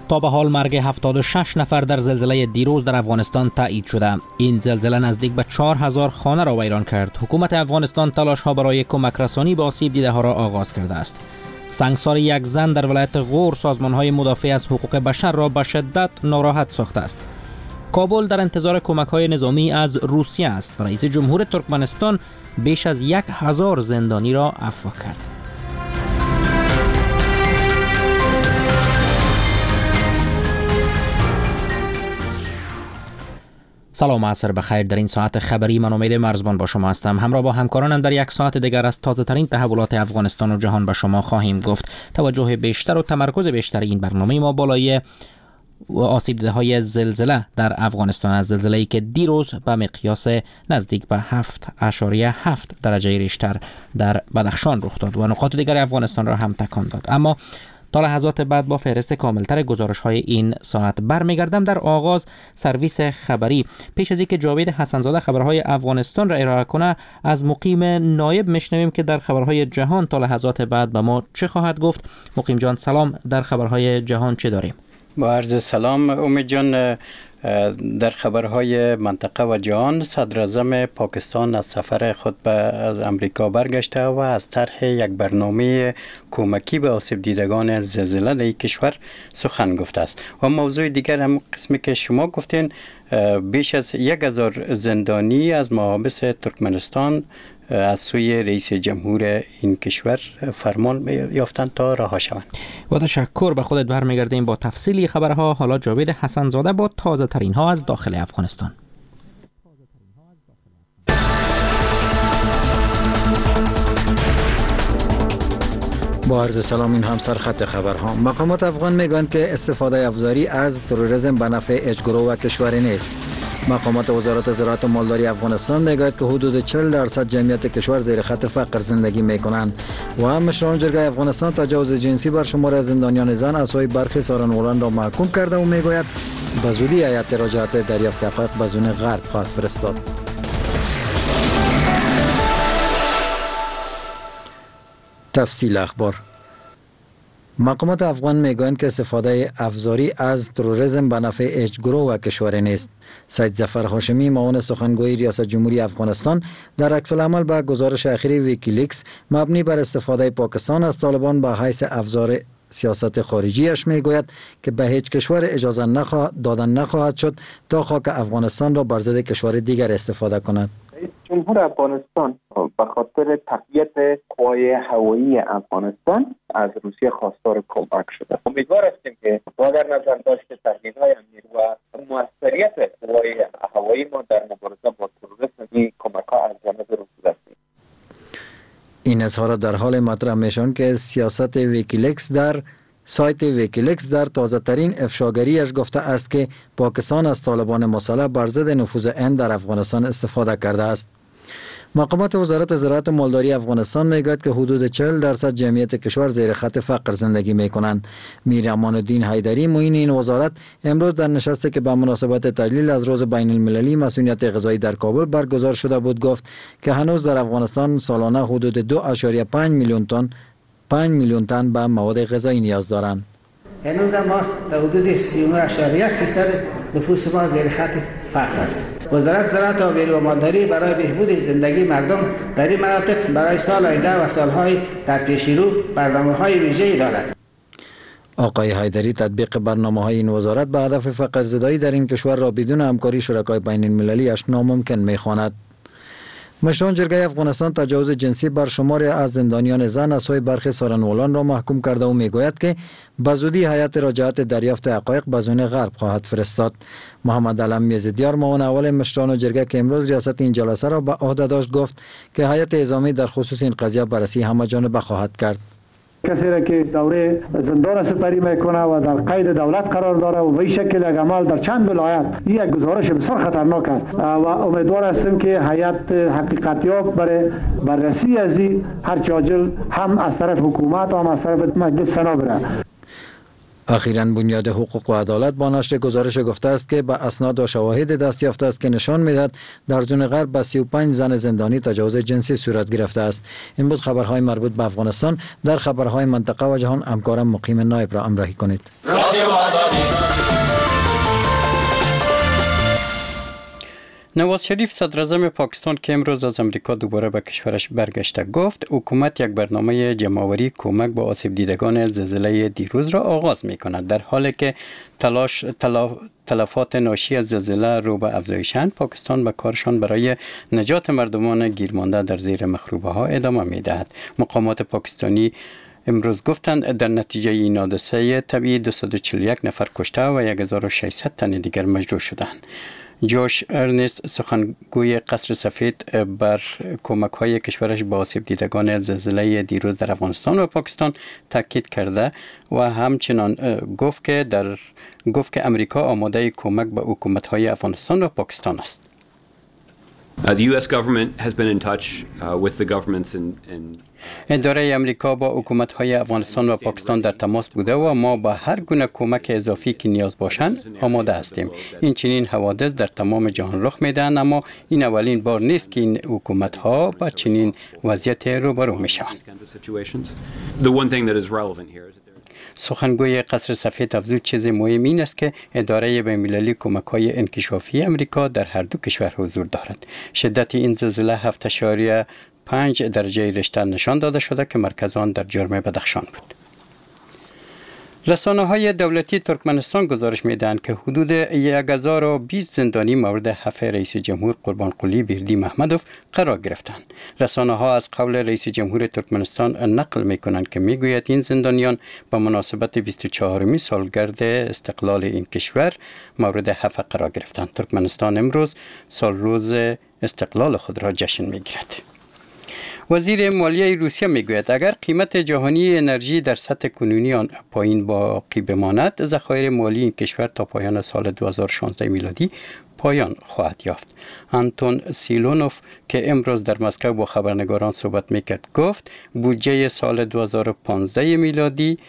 تا به حال مرگ 76 نفر در زلزله دیروز در افغانستان تایید شده. این زلزله نزدیک به 4000 خانه را ویران کرد. حکومت افغانستان تلاش ها برای کمک رسانی به آسیب دیده ها را آغاز کرده است. سنگسار یک زن در ولایت غور سازمان های مدافع از حقوق بشر را به شدت ناراحت ساخته است. کابل در انتظار کمک های نظامی از روسیه است و رئیس جمهور ترکمنستان بیش از 1000 زندانی را عفو کرد. سلام و عصر بخیر. در این ساعت خبری من امید مرزبان با شما هستم. همراه با همکارانم در یک ساعت دیگر از تازه ترین تحولات افغانستان و جهان به شما خواهیم گفت. توجه بیشتر و تمرکز بیشتر این برنامه ما بالای آسیب دیده های زلزله در افغانستان از زلزله‌ای که دیروز به مقیاس نزدیک به 7.7 درجه ریشتر در بدخشان رخ داد و نقاط دیگر افغانستان را هم تکان داد. اما تا لحظات بعد با فهرست کاملتر گزارش های این ساعت برمیگردم. در آغاز سرویس خبری پیش از اینکه جاوید حسن‌زاده خبرهای افغانستان را ارائه کنه از مقیم نایب میشنویم که در خبرهای جهان تا لحظات بعد به ما چه خواهد گفت. مقیم جان سلام، در خبرهای جهان چه داریم؟ با عرض سلام امید جان، در خبرهای منطقه و جهان صدر اعظم پاکستان از سفر خود به امریکا برگشته و از طرح یک برنامه کمکی به آسیب دیدگان زلزله در کشور سخن گفته است. و موضوع دیگر هم قسمی که شما گفتین، بیش از 1000 زندانی از محابس ترکمنستان از سوی رئیس جمهور این کشور فرمان یافتند تا رها شوند. با تشکر به خودت برمیگردیم با تفصیلی خبرها. حالا جاوید حسن‌زاده با تازه ترین ها از داخل افغانستان. با عرض سلام، این هم سرخط خبرها. مقامات افغان میگویند که استفاده افزاری از تروریسم به نفع اجگروه و کشور نیست. مقامات وزارت زراعت و مالداری افغانستان میگوید که حدود 40% جمعیت کشور زیر خط فقر زندگی میکنند و مشران جرگه افغانستان تجاوز جنسی بر شمار از زندانیان زن از سوی برخی سارنولان را محکوم کرده و میگوید به زودی هیئت راجعات دریافت حقایق به زون غرب خواهد فرستاد. تفصیل اخبار. مقامات افغان میگویند که استفاده افزاری از تروریسم به نفع اجگروه و کشور نیست. سید ظفر هاشمی معاون سخنگوی ریاست جمهوری افغانستان در عکس العمل به گزارش اخیر ویکیلیکس مبنی بر استفاده پاکستان از طالبان به حیث ابزار سیاست خارجیش میگوید که به هیچ کشور اجازه دادن نخواهد شد تا خاک افغانستان را بر ضد کشور دیگر استفاده کند. رئیس جمهور افغانستان به خاطر تقویت قوای هوایی افغانستان از روسیه خواستار کمک شده. امیدوار هستیم که با در نظر داشت تحلیل‌های امیر و موثریت قوای هوایی ما در مبارزه با تروریسم این کمک‌ها از جانب روسیه است. این اظهار در حال مطرح میشوند که سیاست ویکیلیکس در سایت ویکیلیکس در تازه ترین افشاگریش گفته است که پاکستان از طالبان مسلح بر ضد نفوذ هند در افغانستان استفاده کرده است. مقامات وزارت زراعت و مالداری افغانستان میگوید که حدود 40% جمعیت کشور زیر خط فقر زندگی میکنند. میر امان الدین حیدری معین این وزارت امروز در نشستی که به مناسبت تجلیل از روز بین المللی مسئولیت غذایی در کابل برگزار شده بود گفت که هنوز در افغانستان سالانه حدود 2.5 میلیون تن به مواد غذایی نیاز دارند. هنوز ما در حدود 39.1% نفوس ما زیر خط فقر است. وزارت زراعت و مالداری برای بهبود زندگی مردم در این مناطق برای سال آینده و سالهای در پیش رو برنامه‌های ویژه‌ای دارد. آقای حیدری تطبیق برنامه‌های این وزارت به هدف فقر زدایی در این کشور را بدون همکاری شرکای بین المللی اش ناممکن می‌خواند. مشران جرگه افغانستان تجاوز جنسی بر شماری از زندانیان زن از سوی برخی سارنولان را محکوم کرده و میگوید که به زودی هیئت راجعات دریافت حقایق به زون غرب خواهد فرستاد. محمد علم یزدیار معاون اول مشران جرگه که امروز ریاست این جلسه را به عهده داشت گفت که هیئت نظامی در خصوص این قضیه بررسی همه‌جانبه خواهد کرد. کسی را که دوره زندان سپری میکنه و در قید دولت قرار داره و به این شکل اعمال در چند ولایت یک گزارش بسیار خطرناک است و امیدوار هستیم که هیئت حقیقتیاب برای بررسی از این هر عاجل هم از طرف حکومت و هم از طرف مجلس سنا بره. اخیراً بنیاد حقوق و عدالت با نشر گزارش گفته است که به اسناد و شواهد دست یافته است که نشان میدهد در زون غرب به 35 زن زندانی تجاوز جنسی صورت گرفته است. این بود خبرهای مربوط به افغانستان. در خبرهای منطقه و جهان همکارم مقیم نایب را همراهی کنید. نواز شریف صدر اعظم پاکستان که امروز از امریکا دوباره به کشورش برگشته گفت حکومت یک برنامه جمع‌آوری کمک به آسیب دیدگان زلزله دیروز را آغاز می کند. در حالی که تلفات ناشی از زلزله رو به افزایشند، پاکستان به کارشان برای نجات مردمان گیرمانده در زیر مخروبه ها ادامه می دهد. مقامات پاکستانی امروز گفتند در نتیجه این حادثه طبیعی 241 نفر کشته و 1600 تن دیگر مجروح شدند. جوش ارنست سخنگوی قصر سفید بر کمک‌های کشورش به آسیب دیدگان زلزله دیروز در افغانستان و پاکستان تاکید کرده و همچنان گفت که امریکا آماده کمک به حکومت‌های افغانستان و پاکستان است. The U.S. government has been in touch with the governments in اداره امریکا با حکومت‌های افغانستان و پاکستان در تماس بوده و ما با هر گونه کمک اضافی که نیاز باشند آماده هستیم. این چنین حوادث در تمام جهان رخ می‌دهند، اما این اولین بار نیست که این حکومت‌ها با چنین وضعیت روبرو می‌شوند. سخنگوی قصر سفید افزود چیز مهم این است که اداره بین‌المللی کمک‌های انکشافی امریکا در هر دو کشور حضور دارد. شدت این زلزله 7.5 درجه ریشتر نشان داده شده که مرکز آن در جرم بدخشان بود. رسانه‌های دولتی ترکمنستان گزارش می‌دهند که حدود 1020 زندانی مورد حف رئیس جمهور قربانقلی بیردی محمدوف قرار گرفتند. رسانه‌ها از قول رئیس جمهور ترکمنستان نقل می‌کنند که می‌گوید این زندانیان به مناسبت 24مین سالگرد استقلال این کشور مورد حف قرار گرفتند. ترکمنستان امروز سالروز استقلال خود را جشن می‌گیرد. وزیر مالیه روسیه میگوید اگر قیمت جهانی انرژی در سطح کنونی آن پایین باقی بماند، ذخایر مالی این کشور تا پایان سال 2016 میلادی پایان خواهد یافت. آنتون سیلونوف که امروز در مسکو با خبرنگاران صحبت میکرد گفت بودجه سال 2015 میلادی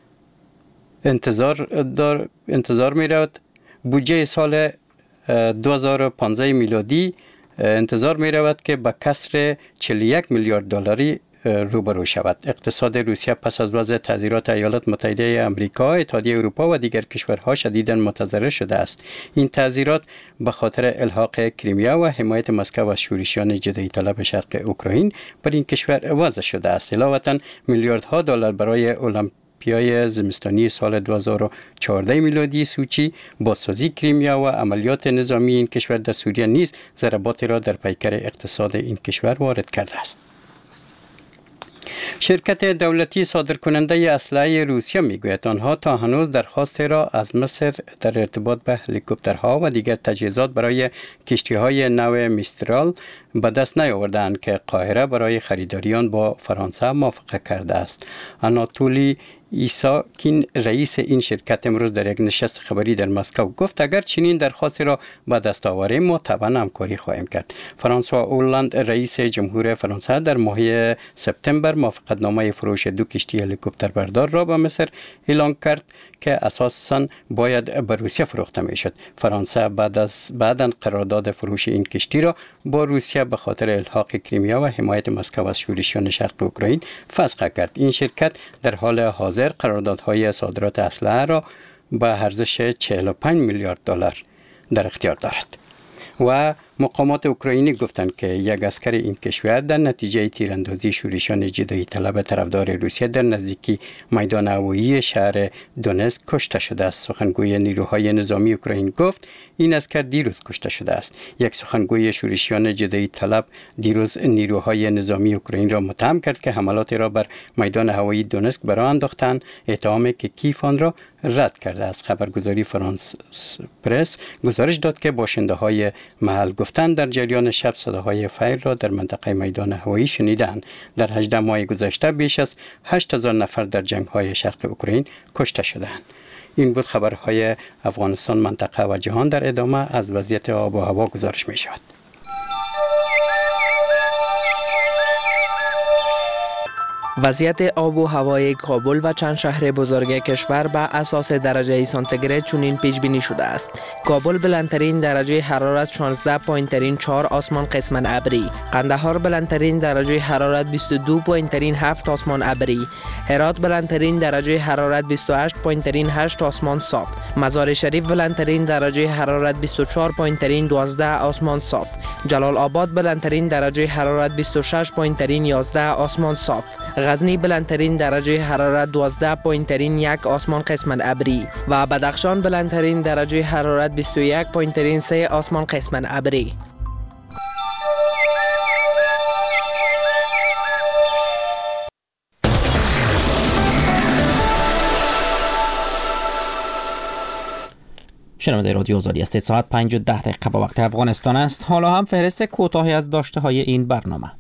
انتظار میرود بودجه سال 2015 میلادی انتظار می رود که به کسر 41 میلیارد دلاری روبرو شود. اقتصاد روسیه پس از وضع تعزیرات ایالات متحده آمریکا، اتحادیه اروپا و دیگر کشورها شدیداً متضرر شده است. این تعزیرات به خاطر الحاق کریمیا و حمایت مسکو از شورشیان جدایی طلب شرق اوکراین بر این کشور وضع شده است. علاوه میلیاردها دلار برای المپیای زمستانی سال 2014 میلادی سوچی، بازسازی کریمیا و عملیات نظامی این کشور در سوریه نیز ضرباتی را در پیکر اقتصاد این کشور وارد کرده است. شرکت دولتی صادرکننده اسلحه روسیه میگوید آنها تا هنوز درخواست را از مصر در ارتباط به هلیکوپترها و دیگر تجهیزات برای کشتی‌های نو میسترال به دست نیاوردند که قاهره برای خریداریان با فرانسه موافقه کرده است. آناتولی ایساکین رئیس این شرکت امروز در یک نشست خبری در مسکو گفت اگر چنین درخواستی را به دست آوریم ما طبعا همکاری خواهیم کرد. فرانسوا اولاند رئیس جمهور فرانسه در ماه سپتامبر موافقتنامه فروش 2 کشتی هلیکوپتر بردار را به مصر اعلان کرد که اساساً باید به روسیه فروخته میشد. فرانسه بعداً قرارداد فروش این کشتی را با روسیه به خاطر الحاق کریمیا و حمایت مسکو از شورشیان شرق اوکراین فسخ کرد. این شرکت در حال حاضر قراردادهای صادرات اسلحه را به ارزش 45 میلیارد دلار در اختیار دارد. و مقامات اوکراینی گفتند که یک عسکر این کشور در نتیجه تیراندازی شورشیان جدایی طلب طرفدار روسیه در نزدیکی میدان هوایی شهر دونتسک کشته شده است. سخنگوی نیروهای نظامی اوکراین گفت این عسکر دیروز کشته شده است. یک سخنگوی شورشیان جدایی طلب دیروز نیروهای نظامی اوکراین را متهم کرد که حملات را بر میدان هوایی دونتسک برآ انداختند، اتهامی که کیف آن را رد کرده است. خبرگزاری فرانس پرس گزارش داد که باشنده‌های محل گفتند در جریان شب صداهای فیر را در منطقه میدان هوایی شنیدند. در 18 ماه گذشته بیش از 8000 نفر در جنگ‌های شرق اوکراین کشته شدند. این بود خبرهای افغانستان، منطقه و جهان. در ادامه از وضعیت آب و هوا گزارش می شود. وضعیت آب و هوای کابل و چند شهر بزرگ کشور بر اساس درجه سانتیگراد چنین پیش بینی شده است. کابل بلندترین درجه حرارت 16 پایین ترین 4 آسمان قسمت ابری، قندهار بلندترین درجه حرارت 22 پایین ترین 7 آسمان ابری، هرات بلندترین درجه حرارت 28 پایین ترین 8 آسمان صاف، مزار شریف بلندترین درجه حرارت 24 پایین ترین 12 آسمان صاف، جلال آباد بلندترین درجه حرارت 26 پایین ترین 11 آسمان صاف، غزنی بلندترین درجه حرارت 12 پایین ترین 1 آسمان قسمت ابری و بدخشان بلندترین درجه حرارت 21 پایین ترین 3 آسمان قسمت ابری. شنونده رادیو آزادی است. ساعت 5:10 به وقت افغانستان است. حالا هم فهرست کوتاهی از داشته های این برنامه.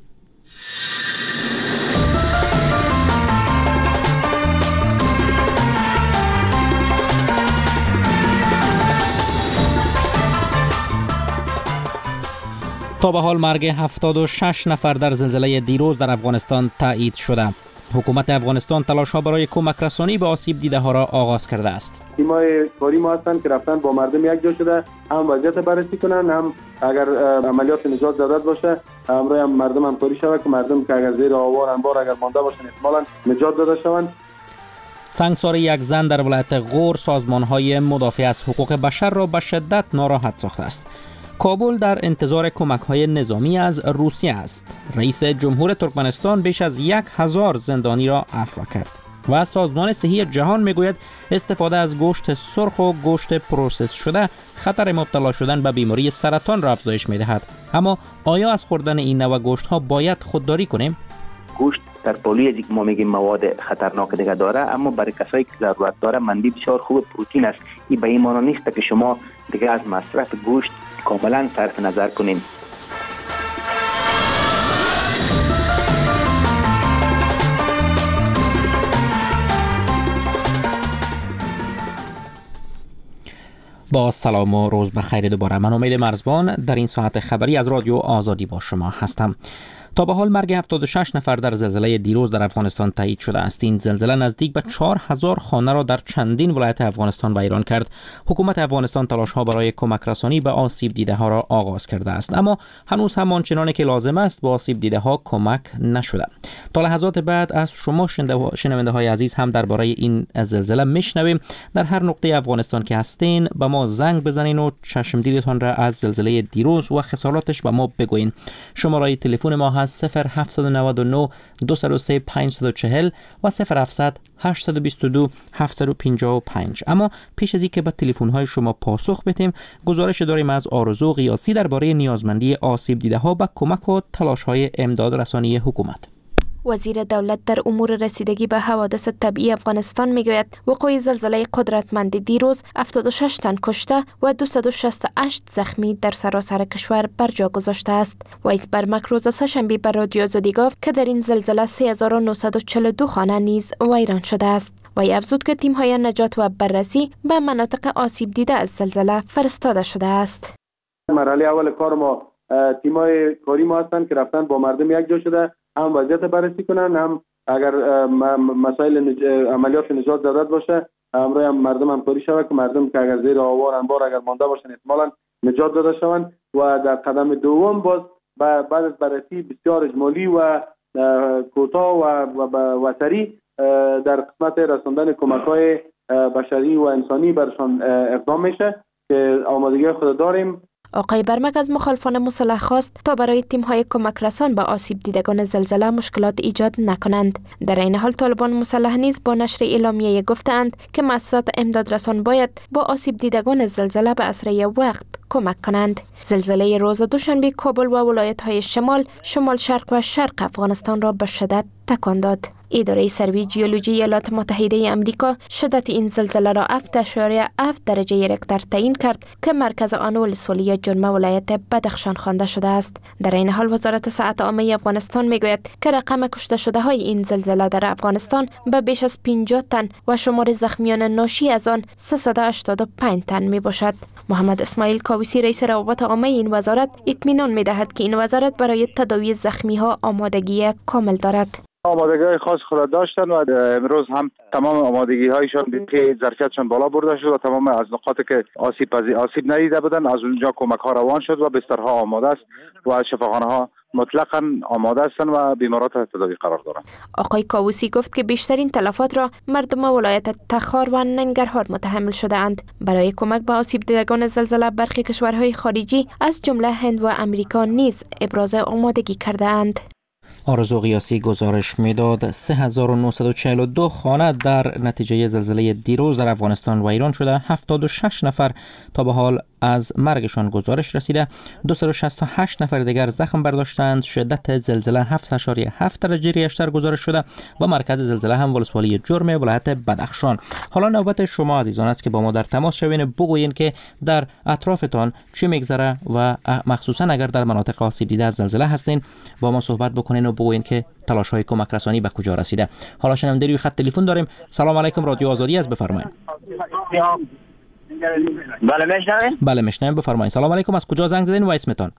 تا به حال مرگ 76 نفر در زلزله دیروز در افغانستان تایید شده. حکومت افغانستان تلاش‌ها برای کمک رسانی به آسیب دیده ها را آغاز کرده است. تیم‌های کاری ما هستند که رفتن با مردم یک جا شده، هم وضعیت بررسی کنن، هم اگر عملیات نجات ضرورت باشه همراه هم مردم همکاری شود که مردم که اگر زیر آوار انبار اگر مانده باشن احتمالاً نجات داده شوند. سنگسار یک زن در ولایت غور سازمان‌های مدافع از حقوق بشر را به شدت ناراحت ساخته است. کابل در انتظار کمک‌های نظامی از روسیه است. رئیس جمهور ترکمنستان بیش از 1000 زندانی را عفو کرد و سازمان صحی جهان میگوید استفاده از گوشت سرخ و گوشت پروسس شده خطر مبتلا شدن به بیماری سرطان را افزایش می‌دهد. اما آیا از خوردن این نوع گوشت‌ها باید خودداری کنیم؟ گوشت در پالوی از که ما میگیم مواد خطرناک دیگه داره، اما برای کسایی که ضرورت داره منبع بسیار خوب پروتئین است. این به این معنی نیست که شما دیگه از مصرف گوشت کاملا صرف نظر کنیم. با سلام و روز بخیر دوباره. من امید مرزبان در این ساعت خبری از رادیو آزادی با شما هستم. تا به حال مرگ 76 نفر در زلزله دیروز در افغانستان تایید شده است. این زلزله نزدیک به 4000 خانه را در چندین ولایت افغانستان ویران کرد. حکومت افغانستان تلاش‌ها برای کمک رسانی به آسیب دیده ها را آغاز کرده است، اما هنوز هم آنچنانی که لازم است به آسیب دیده ها کمک نشده. تا لحظات بعد از شما شنونده های عزیز هم درباره این زلزله میشنویم. در هر نقطه افغانستان که هستین به ما زنگ بزنین و چشم دیدتان را از زلزله دیروز و خساراتش به ما بگوین. شماره تلفن ما هست 0799 203 540 و 0700 822 755. اما پیش از اینکه به تلفن‌های شما پاسخ بدیم، گزارش داریم از آرزو قیاسی درباره نیازمندی آسیب دیده ها به کمک و تلاش‌های امداد رسانی حکومت. وزیر دولت در امور رسیدگی به حوادث طبیعی افغانستان میگوید وقوع زلزله قدرتمند دیروز 76 تن کشته و 268 زخمی در سراسر کشور بر جا گذاشته است. ویس برمک روز سه‌شنبه بر رادیو آزادی گفت که در این زلزله 3942 خانه نیز ویران شده است. وی افزود که تیم‌های نجات و بررسی به مناطق آسیب دیده از زلزله فرستاده شده است. مرحله اول کار ما تیم‌های کاری ما هستند که رفتن با مردم یک جا شده، هم وضعیت بررسی کنن، هم اگر مسائل عملیات نجات ضرورت باشه همراه هم مردم همکاری شود که مردم که اگر زیر آوار انبار اگر مانده باشن احتمالاً نجات داده شوند. و در قدم دوم باز بعد از بررسی بسیار اجمالی و کوتاه و سریع در قسمت رساندن کمک‌های بشری و انسانی برشان اقدام میشه که آمادگی خود داریم. آقای برمک از مخالفان مسلح خواست تا برای تیم‌های کمک رسان به آسیب دیدگان زلزله مشکلات ایجاد نکنند. در این حال طالبان مسلح نیز با نشر اعلامیه گفتند که مؤسسات امداد رسان باید با آسیب دیدگان زلزله به اسرع وقت کمک کنند. زلزله روز دوشنبه کابل و ولایت‌های شمال شرق و شرق افغانستان را به شدت تکان داد. اداره سروی جیولوژی ایالات متحده امریکا شدت این زلزله را 7.7 درجه ریکتر تعیین کرد که مرکز آن ولسوالی جرمه ولایت بدخشان خوانده شده است. در این حال وزارت صحت عامه افغانستان میگوید که رقم کشته شده های این زلزله در افغانستان به بیش از 50 تن و شمار زخمیان ناشی از آن 385 تن می باشد. محمد اسماعیل کاویسی رئیس روابط عامه این وزارت اطمینان می دهد که این وزارت برای تداوی زخمی ها آمادگی کامل دارد. آمادگی خاص خود داشتن و امروز هم تمام آمادگی هایشان که ظرفیتشان بالا برده شد و تمام از نقاطی که آسیب ندیده بودن از اونجا کمک ها روان شد و بسترها آماده است و شفاخانه ها مطلقاً آماده هستند و بیمارات تداوی قرار دارند. آقای کاووسی گفت که بیشترین تلفات را مردم ولایت تخار و ننگرهار متحمل شده اند. برای کمک به آسیب دیدگان زلزله برخی کشورهای خارجی از جمله هند و امریکا نیز ابراز آمادگی کرده اند. آرزو قیاسی گزارش میداد 3942 خانه در نتیجه زلزله دیروز در افغانستان و ایران شده. 76 نفر تا به حال از مرگشان گزارش رسیده. 268 نفر دیگر زخم برداشتند. شدت زلزله 7.7 درجه ریشتر گزارش شده و مرکز زلزله هم ولسوالی جرم ولایت بدخشان. حالا نوبت شما عزیزان است که با ما در تماس شوین، بگویین که در اطرافتان چی میگذره و مخصوصا اگر در مناطق آسیب دیده از زلزله هستین با ما صحبت بکنین و بگویین که تلاش‌های کمک رسانی به کجا رسیده. حالا شنونده روی خط تلفن داریم. سلام علیکم، رادیو آزادی است، بفرمایید. بله میشنویم، بفرمایید. سلام علیکم، از کجا زنگ زدین و اسمتون؟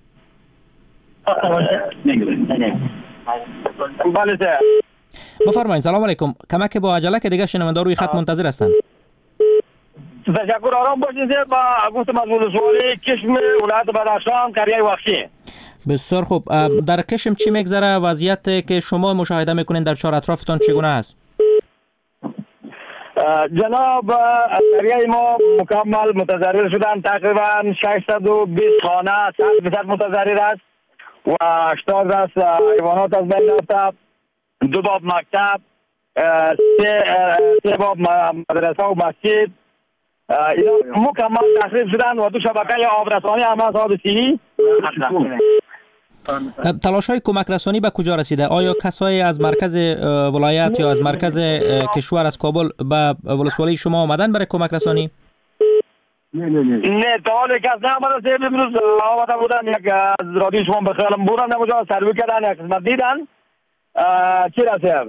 بفرمایید. سلام علیکم. کمک با عجله که دیگه شنونده روی خط منتظر هستن. تشکر. آرام باشید. با گفتم از ولسوالی کشم ولایت بدخشان قریه وحشی. بسیار خوب. در کشم چی میگذره؟ وضعیت که شما مشاهده میکنین در چهار اطرافتان چگونه است؟ جناب، قریه ما مکمل متضرر شدن. تقریبا 620 خانه 100% متضرر است و 80 از حیوانات از بین رفته. 2 باب مکتب، 3 باب مدرسه و مسجد اینا مکمل تخریب شدن و 2 شبکه آبرسانی هم از آب سیری. تلاش های کمک رسانی به کجا رسیده؟ آیا کسایی از مرکز ولایت یا از مرکز کشور از کابل به ولسوالی شما آمدن برای کمک رسانی؟ نه، تا حال کس نآمده. امروز آمده بودن، یک از رادیو شما به خیالم بودن اونجا سروی کردن، یک قسمت دیدن چی رسید.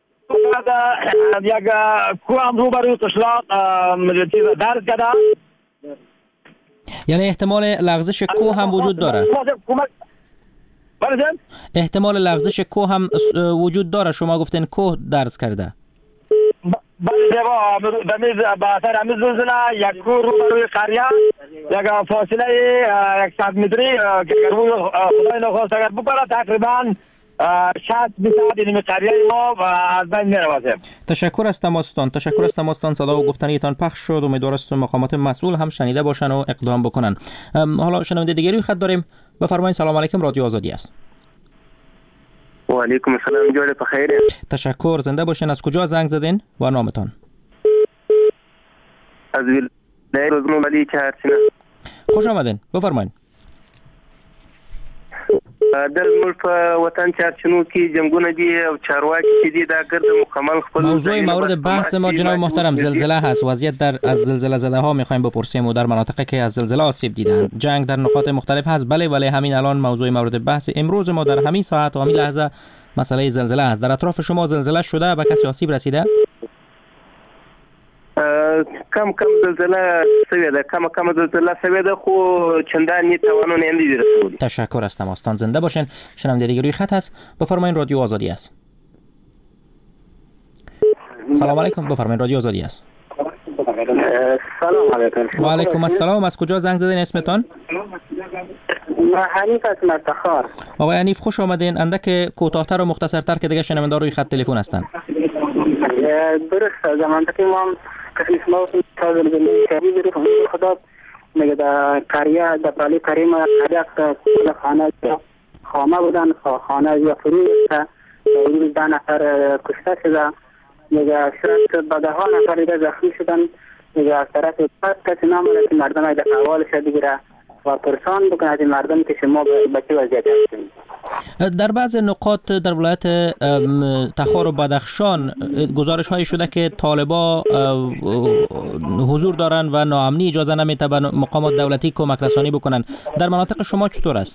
یک کوه هم رو بروی قشلاق چیز درد کردن. یعنی احتمال لغزش کوه هم وجود داره؟ احتمال لغزش کوه هم وجود داره. شما گفتین کوه درز کرده. بله، به اثر همین زلزله یک کوه رو بروی قریه یک فاصله 100 متری که روی خدای نخواست اگر بکنه تقریبا 60% این قریه ما از بین می‌رود. تشکر از تماستان. صدا و گفتنیتان پخش شد. امیدوارم مقامات مسئول هم شنیده باشن و اقدام بکنن. حالا شنونده دیگری روی خط داریم. بفرمایید. سلام علیکم، رادیو آزادی است. و علیکم السلام، جوړ په خیر. تشکر. زنده باشین. از کجا زنگ زدین و نامتان؟ از ولایت روزمولی چهارسینه. خوش آمدین. بفرمایید. در ملک وطن چارچنو کې جنگونه دي او چارواکي چې دي دا ګرد مکمل خپل موضوع مورد بحث ما جناب محترم زلزله هست. وضعیت از زلزله زده ها میخوایم بپرسیم و در مناطقی که از زلزله آسیب دیدن. جنگ در نقاط مختلف هست. بله، ولی همین الان موضوع مورد بحث امروز ما در همین ساعت و همین لحظه مسئله زلزله است. در اطراف شما زلزله شده؟ به کسی آسیب رسیده؟ کم زلزله سوی ده، کم زلزله سوی ده، خو چندانی توانونه هم دیده رسولی. تشکر از تماستان. زنده باشین. شنونده دیگه روی خط هست. بفرمایید. رادیو آزادی است. سلام علیکم. بفرمایید. رادیو آزادی است. سلام علیکم. و علیکم السلام. از کجا زنگ زدین؟ اسمتون؟ حنیف از مرتخار. آقای حنیف خوش آمدین. اندک کوتاه‌تر و مختصرتر که دیگه شنونده روی خط تلفن هستن. درست. منطقه ما کسیش ما تازه زندگی کردی رو خدا میگه در قریه در بالی قریه ما قریه خانه بودن، خانه یا فروی است. روز 10 نفر کشته شده. میگه شاید بعد ها نفر دیگه زخمی شدن. میگه از طرف پس کسی نامده که مردم های در حوالش بگیره و پرسان بکنه از مردم که شما به چه وضعیت هستید. در بعض نقاط در ولایت تخار و بدخشان گزارش هایی شده که طالبا حضور دارن و ناامنی اجازه نمیده به مقامات دولتی کمک رسانی بکنن. در مناطق شما چطور است؟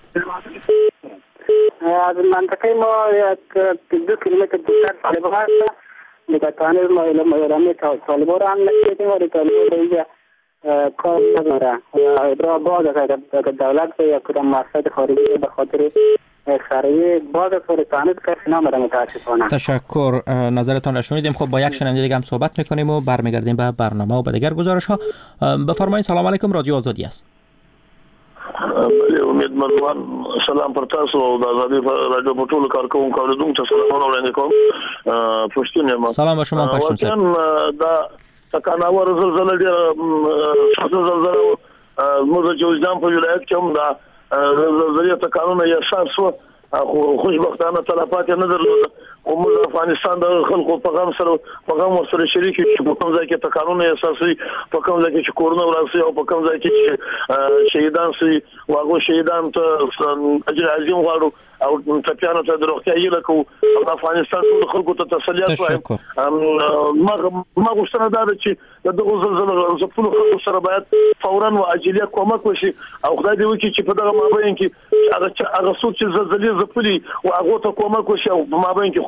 از منطقه ما 2 کیلومتر دورتر طالبا هست. دیگه تانه ما علمی طالبا رو هم نشیدیم و طالبا دیگه کار نداره. ابرا باز است اگر دولت یا کدام مؤسسات خارجی به خاطر سریع باز فرستانه کسی نامده متاسفانه. تشکر، نظرتان را شنیدیم. خب با یک شنونده دیگه هم صحبت میکنیم و برمیگردیم به برنامه و به دیگر گزارش ها. بفرمایید. سلام علیکم، رادیو آزادی است. بله، امیدوارم سلام پر تاسو او د آزادي رادیو په ټولو کارکونکو اوریدونکو ته سلامونه وړاندې کوم. پښتون یم. سلام به شما پښتون صاحب. دا تکاناور زلزله ډېره زلزله موږ چې وجدان په ولایت کې هم دا زلزلې تکانونه یې احساس شو، خو خوشبختانه تلفات نه درلوده. او موږ افغانستان د خلکو په غم سره شریک یو چې په کوم ځای کې تکانونه احساسوي، په کوم ځای کې چې کورونه وراسي او په کوم ځای کې چې شهیدان سي واغو شهیدان ته اجر عظیم غواړو او ټپیانو ته د روغتیا هیله کوو. افغانستان ټول خلکو ته تسلیت وایم. ما غوښتنه دا ده چې دغه زلزلې ټول خلکو سره باید فورا او عاجله کومک وشي او خدای دې وکړي چې په دغه مابین کې هغه څوک چې زلزلې ځپلي او هغه ته کومک وشي او په مابین کې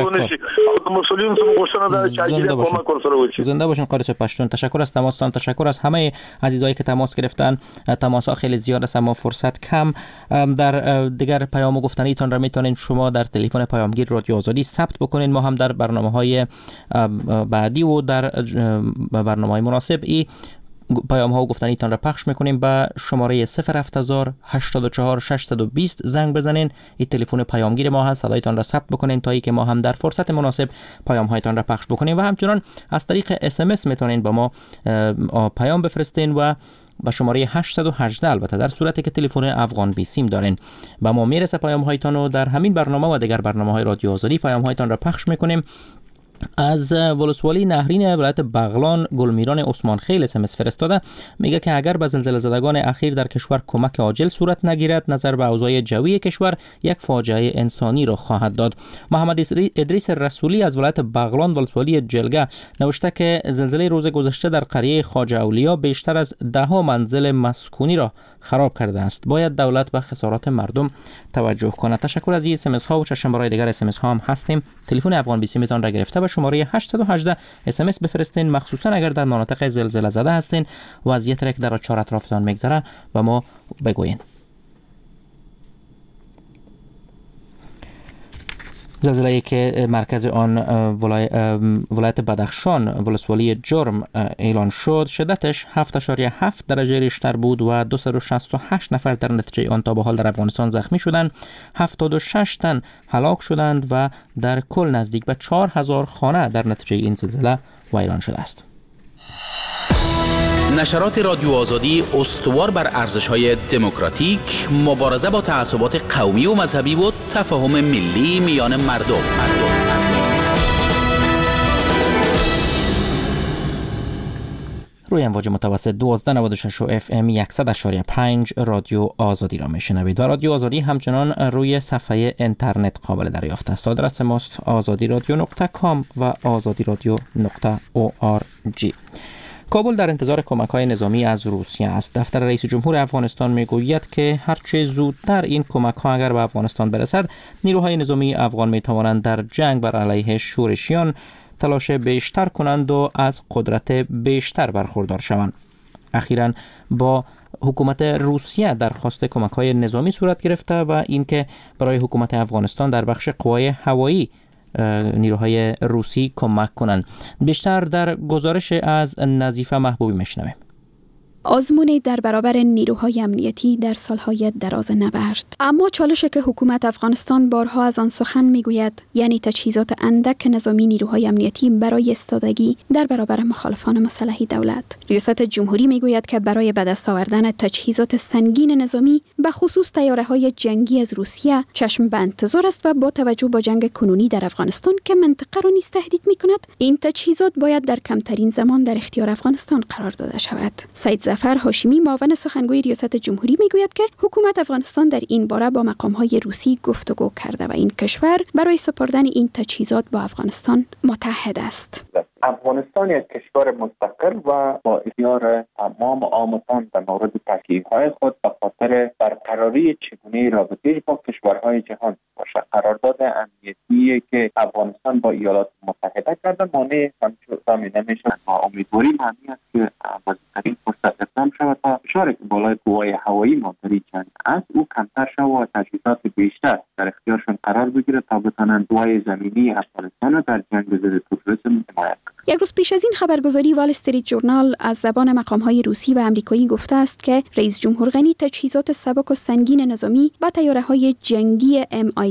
زنده باشین قاری پشتون. تشکر از تماستان، تشکر از همه عزیزایی که تماس گرفتن. تماس ها خیلی زیاد است اما فرصت کم. در دیگر پیام و گفتنی تان را میتونین شما در تلفن پیامگیر رادیو آزادی ثبت بکنین. ما هم در برنامه‌های بعدی و در برنامه‌های مناسب پیام ها و گفتنی تان را پخش میکنیم. به شماره 070 84 620 زنگ بزنین. این تلفن پیامگیر ما هست. صدایتان را ثبت بکنین تا ای که ما هم در فرصت مناسب پیام هایتان را پخش بکنیم. و همچنان از طریق SMS میتونین با ما پیام بفرستین و با شماره 818 البته در صورتی که تلفن افغان بی سیم دارین با ما میرسه پیام هایتان و در همین برنامه و دیگر برنامه‌های رادیو آزادی پیام هایتان را پخش میکنیم. از ولسوالی نهرین ولایت بغلان گلمیران عثمان خیل SMS فرستاده، میگه که اگر به زلزله زدگان اخیر در کشور کمک عاجل صورت نگیرد نظر به اوضاع جوی کشور یک فاجعه انسانی را خواهد داد. محمد ادریس رسولی از ولایت بغلان ولسوالی جلگه نوشته که زلزله روز گذشته در قریه خواجه اولیا بیشتر از 10 منزل مسکونی را خراب کرده است. باید دولت به خسارات مردم توجه کند. تشکر از این SMS ها و چشم برای دیگر SMS ها هم هستیم. تلفن افغان 20 میتون را گرفته شماره 818 SMS بفرستین، مخصوصا اگر در مناطق زلزله زده هستین وضعیت را که در چهار اطرافتان میگذره و ما بگوین. زلزله‌ای که مرکز آن ولایت بدخشان ولسوالی جرم اعلان شد شدتش 7.7 درجه ریشتر بود و 268 نفر در نتیجه آن تا به حال در افغانستان زخمی شدند. 76 تن هلاک شدند و در کل نزدیک به 4000 خانه در نتیجه این زلزله ویران شده است. نشرات رادیو آزادی استوار بر ارزش‌های دموکراتیک، مبارزه با تعصبات قومی و مذهبی و تفاهم ملی میان مردم. روی امواج متوسط 1296 و FM 100.5 رادیو آزادی را میشنوید و رادیو آزادی همچنان روی صفحه اینترنت قابل دریافت است. آدرس ماست azadiradio.com و azadiradio.org. کابل در انتظار کمک‌های نظامی از روسیه است. دفتر رئیس جمهور افغانستان میگوید که هرچه زودتر این کمک‌ها اگر به افغانستان برسد، نیروهای نظامی افغان میتوانند در جنگ بر علیه شورشیان تلاش بیشتر کنند و از قدرت بیشتر برخوردار شوند. اخیراً با حکومت روسیه درخواست کمک‌های نظامی صورت گرفته و اینکه برای حکومت افغانستان در بخش قوای هوایی نیروهای روسی کمک کنند. بیشتر در گزارش از نظیفه محبوبی میشنویم. آزمونی در برابر نیروهای امنیتی در سالهای دراز نبرد. اما چالشی که حکومت افغانستان بارها از آن سخن میگوید، یعنی تجهیزات اندک نظامی نیروهای امنیتی برای ایستادگی در برابر مخالفان مسلح دولت. ریاست جمهوری میگوید که برای به دست آوردن تجهیزات سنگین نظامی به خصوص طیاره‌های جنگی از روسیه چشم به انتظار است و با توجه به جنگ کنونی در افغانستان که منطقه را نیز تهدید میکند، این تجهیزات باید در کمترین زمان در اختیار افغانستان قرار داده شود. سید ظفر هاشمی معاون سخنگوی ریاست جمهوری میگوید که حکومت افغانستان در این باره با مقام‌های روسی گفتگو کرده و این کشور برای سپردن این تجهیزات با افغانستان متحد است. افغانستان یک کشور مستقل و با اختیار تمام آموزان در مورد تکلیف‌های خود به خاطر برقراری چگونه رابطه با کشورهای جهان باشد. قرارداد امنیتی که افغانستان با ایالات متحده کرده مانع همچنین نمی‌شود. امیدواریم همین است که بزرگترین فرصت اقدام شود تا فشاری که بالای قوای هوایی ما در این جنگ است او کمتر شود و تجهیزات بیشتر در اختیارشان قرار بگیره تا بتوانند قوای زمینی افغانستان را در جنگ ضد تروریسم حمایت کنند. یک روز پیش از این خبرگزاری وال استریت جورنال از زبان مقام‌های روسی و آمریکایی گفته است که رئیس جمهور غنی تجهیزات سبک و سنگین نظامی و طیاره‌های جنگی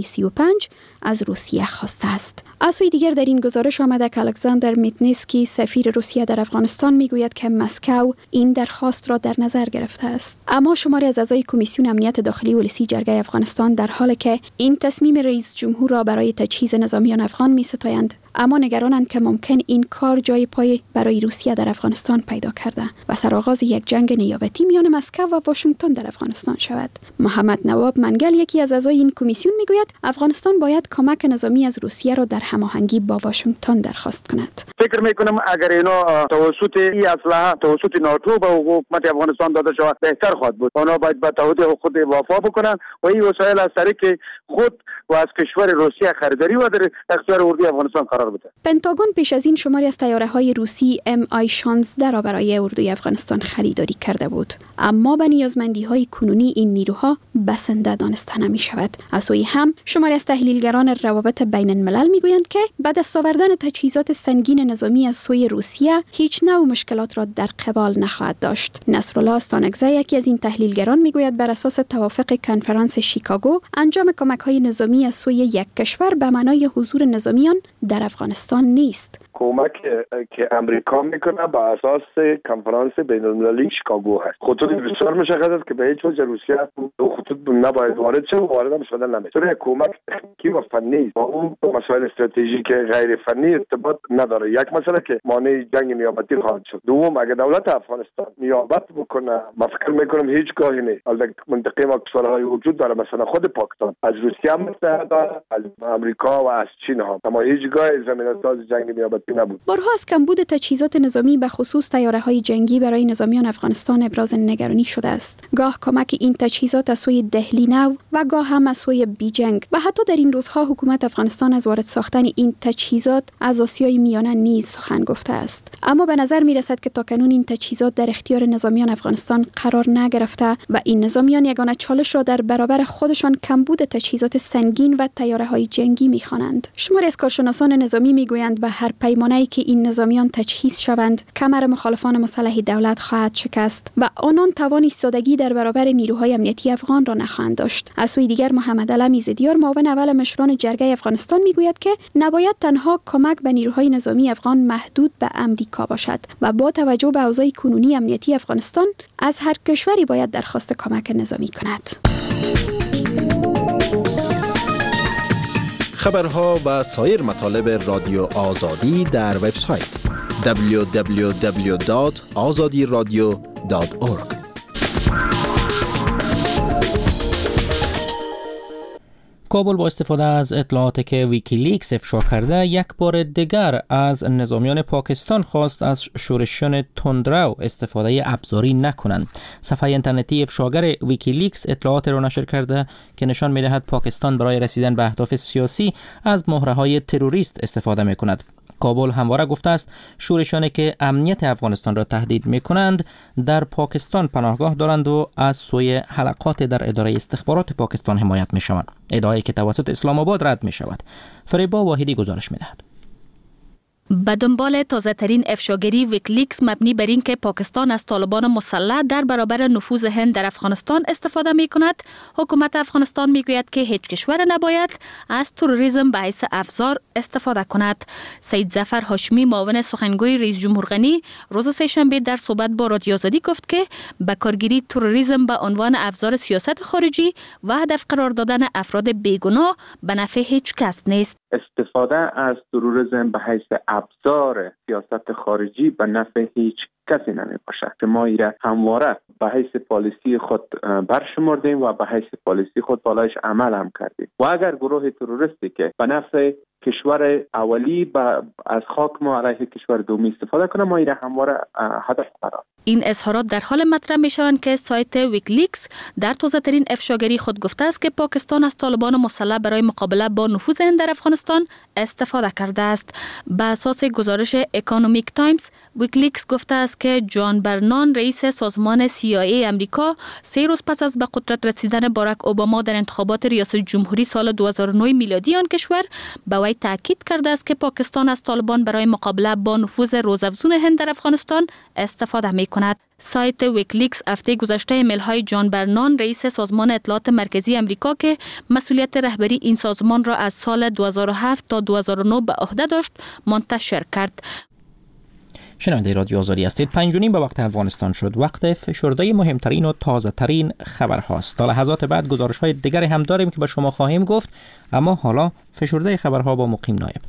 MI-35 از روسیه خواسته است. از سوی دیگر در این گزارش آمده که الکساندر میتنسکی سفیر روسیه در افغانستان میگوید که مسکو این درخواست را در نظر گرفته است. اما شماری از اعضای کمیسیون امنیت داخلی ولسی جرگه افغانستان در حالی که این تصمیم رئیس جمهور را برای تجهیز نظامیان افغان می‌ستایند، اما نگرانند که ممکن این کار جای پای برای روسیه در افغانستان پیدا کرده و سرآغاز یک جنگ نیابتی میان مسکو و واشنگتن در افغانستان شود. محمد نواب منگل یکی از اعضای این کمیسیون میگوید افغانستان باید کمک نظامی از روسیه را در هماهنگی با واشنگتن درخواست کند. فکر میکنم اگر اینا توسط این اسلحه توسط ناتو به حکومت افغانستان داده شود بهتر خواهد بود. اونا باید به تعهد خود وفا بکنن و این وسایل از طریق خود و از کشور روسیه خریداری و در اختیار اردوی افغانستان قرار بده. پنتاگون پیش از این شماری از طیاره‌های روسی MI-16 را برای اردوی افغانستان خریداری کرده بود، اما به نیازمندی‌های کنونی این نیروها بسنده دانسته نمی‌شود. از سوی هم شماری از تحلیلگران روابط بین الملل می‌گویند که به دست آوردن تجهیزات سنگین نظامی از سوی روسیه هیچ نوع مشکلات را در قبال نخواهد داشت. نصرالله استانکزی یکی از این تحلیلگران می‌گوید بر اساس توافق کنفرانس شیکاگو انجام کمک‌های نظامی از سوی یک کشور به معنای حضور نظامیان در افغانستان نیست. کمک که امریکا میکنه با اساس کنفرانس بین المللی شیکاگو هست. خطوط بسیار مشخص است که به هیچ وجه روسیه دو خطوط نباید وارد شه و وارد هم شدن نمیشه. کمک تکنیکی و فنی با اون مسائل استراتژیک غیر فنی ارتباط نداره. یک مسئله که مانع جنگ نیابتی خواهد شد. دوم اگه دولت افغانستان نیابت بکنه، من فکر میکنم هیچ گاهی نه. البته منطقه ما کشورهای وجود داره، مثلا خود پاکستان از روسیه متحد داره، از امریکا و از چین ها، اما هیچ گاه زمینه ساز جنگ نیابتی نبود. بارها از کمبود تجهیزات نظامی به خصوص طیاره‌های جنگی برای نظامیان افغانستان ابراز نگرانی شده است. گاه کمک این تجهیزات از سوی دهلی نو و گاه هم از سوی بیجنگ و حتی در این روزها حکومت افغانستان از وارد ساختن این تجهیزات از آسیای میانه نیز سخن گفته است. اما به نظر می‌رسد که تاکنون این تجهیزات در اختیار نظامیان افغانستان قرار نگرفته و این نظامیان یگانه چالش را در برابر خودشان کمبود تجهیزات سنگین و طیاره‌های جنگی می‌خوانند. شماری از کارشناسان نظامی می‌گویند به هر پیمانه‌ای که این نظامیان تجهیز شوند، کمر مخالفان مسلح دولت خواهد شکست و آنان توان ایستادگی در برابر نیروهای امنیتی افغان را نخواهند داشت. از سوی دیگر محمد علمی زدیار معاون اول مشران جرگه افغانستان میگوید که نباید تنها کمک به نیروهای نظامی افغان محدود به امریکا باشد و با توجه به اوضاع کنونی امنیتی افغانستان از هر کشوری باید درخواست کمک نظامی کند. خبرها و سایر مطالب رادیو آزادی در وبسایت www.azadiradio.org. کابل با استفاده از اطلاعاتی که ویکیلیکس افشا کرده یک بار دیگر از نظامیان پاکستان خواست از شورشیان تندرو استفاده ابزاری نکنند. صفحه اینترنتی افشاگر ویکیلیکس اطلاعات را نشر کرده که نشان می‌دهد پاکستان برای رسیدن به اهداف سیاسی از مهره‌های تروریست استفاده می‌کند. کابل همواره گفته است شورشیانی که امنیت افغانستان را تهدید می‌کنند در پاکستان پناهگاه دارند و از سوی حلقات در اداره استخبارات پاکستان حمایت می‌شوند. ادعایی که توسط اسلام آباد رد می‌شود. فریبا واحدی گزارش می‌دهد. به دنبال تازه‌ترین افشاگری ویکیلیکس مبنی بر اینکه پاکستان از طالبان مسلح در برابر نفوذ هند در افغانستان استفاده می‌کند، حکومت افغانستان می‌گوید که هیچ کشور نباید از تروریسم به حیث افزار استفاده کند. سید ظفر هاشمی معاون سخنگوی رئیس جمهور غنی روز سه‌شنبه در صحبت با رادیو آزادی گفت که به کارگیری تروریسم به عنوان ابزار سیاست خارجی و هدف قرار دادن افراد بیگناه به نفع هیچ کس نیست. استفاده از تروریسم به حیث ابزار سیاست خارجی به نفع هیچ کسی نمی باشد که ما ایره همواره به حیث پالیسی خود برشمردیم و به حیث پالیسی خود بالایش عمل هم کردیم و اگر گروه تروریستی که به نفع کشور اولی از خاک ما علیه کشور دومی استفاده کنه ما ایره همواره هدف قرار. این اظهارات در حال مطرح می شوند که سایت ویکلیکس در تازه‌ترین افشاگری خود گفته است که پاکستان از طالبان مسلح برای مقابله با نفوذ هند در افغانستان استفاده کرده است. به اساس گزارش اکونومیک تایمز، ویکلیکس گفته است که جان برنان، رئیس سازمان CIA امریکا، 3 روز پس از به قدرت رسیدن باراک اوباما در انتخابات ریاست جمهوری سال 2009 میلادی آن کشور، به وی تاکید کرده است که پاکستان از طالبان برای مقابله با نفوذ روزافزون هند در افغانستان استفاده می کند. سایت ویکلیکس هفته گذشته ایمیل‌های جان برنان، رئیس سازمان اطلاعات مرکزی امریکا که مسئولیت رهبری این سازمان را از سال 2007 تا 2009 به عهده داشت، منتشر کرد. شنونده رادیو آزادی هستید. 5:30 به وقت افغانستان شد. وقت فشرده مهمترین و تازه ترین خبر هاست. تا لحظات بعد گزارش های دیگری هم داریم که به شما خواهیم گفت، اما حالا فشرده خبرها با مقیم نایب.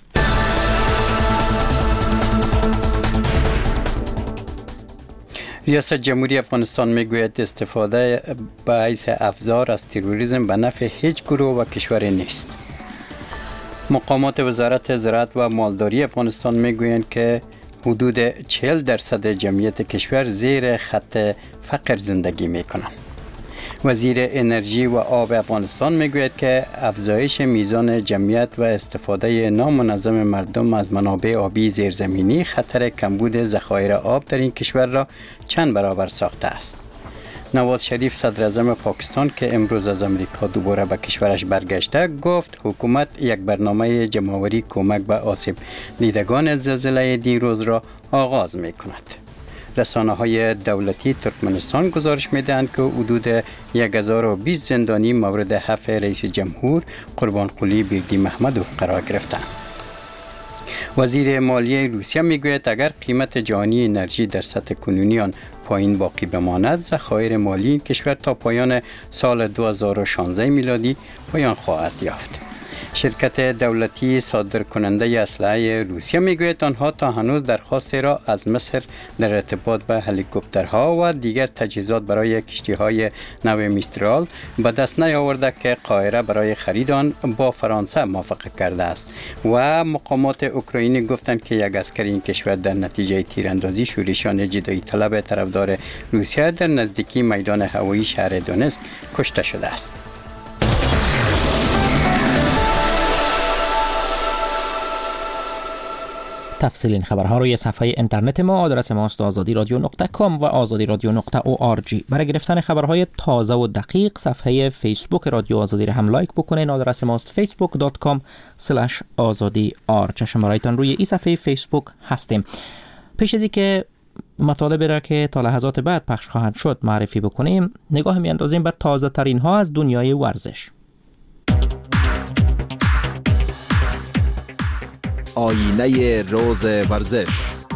ریاست جمهوری افغانستان میگوید استفاده به حیث افزار از تروریسم به نفع هیچ گروه و کشور نیست. مقامات وزارت زراعت و مالداری افغانستان میگویند که حدود 40% جمعیت کشور زیر خط فقر زندگی میکنند. وزیر انرژی و آب افغانستان میگوید که افزایش میزان جمعیت و استفاده نامنظم مردم از منابع آبی زیرزمینی خطر کمبود ذخایر آب در این کشور را چند برابر ساخته است. نواز شریف صدر اعظم پاکستان که امروز از امریکا دوباره به کشورش برگشته، گفت حکومت یک برنامه جمع‌آوری کمک به آسیب دیدگان زلزله دیروز را آغاز می‌کند. رسانه‌های دولتی ترکمنستان گزارش می‌دهند که حدود 1020 زندانی مورد حرف رئیس جمهور قربانقلی بردیمحمدوف قرار گرفتند. وزیر مالیه روسیه میگوید اگر قیمت جهانی انرژی در سطح کنونی آن پایین باقی بماند، ذخایر مالی این کشور تا پایان سال 2016 میلادی پایان خواهد یافت. شرکت دولتی صادرکننده اسلحه روسیه میگوید آنها تا هنوز درخواستی را از مصر در ارتباط به هلیکوپترها و دیگر تجهیزات برای کشتی‌های نو میسترال به دست نیاورده که قاهره برای خرید آن با فرانسه موافقه کرده است و مقامات اوکراینی گفتند که یک عسکر این کشور در نتیجه تیراندازی شورشیان جدایی طلب طرفدار روسیه در نزدیکی میدان هوایی شهر دونسک کشته شده است. تفصیل این خبرها روی صفحه اینترنت ما، آدرس ماست azadi.radio.com و azadi.radio.org. برای گرفتن خبرهای تازه و دقیق صفحه فیسبوک رادیو آزادی را هم لایک بکنین. آدرس ماست facebook.com/azadi.org. چشم برایتان روی این صفحه فیسبوک هستیم. پیش از اینکه مطالبی را که تا لحظات بعد پخش خواهد شد معرفی بکنیم، نگاه میاندازیم به تازه ترین ها از دنیای ورزش. آینه روز ورزش.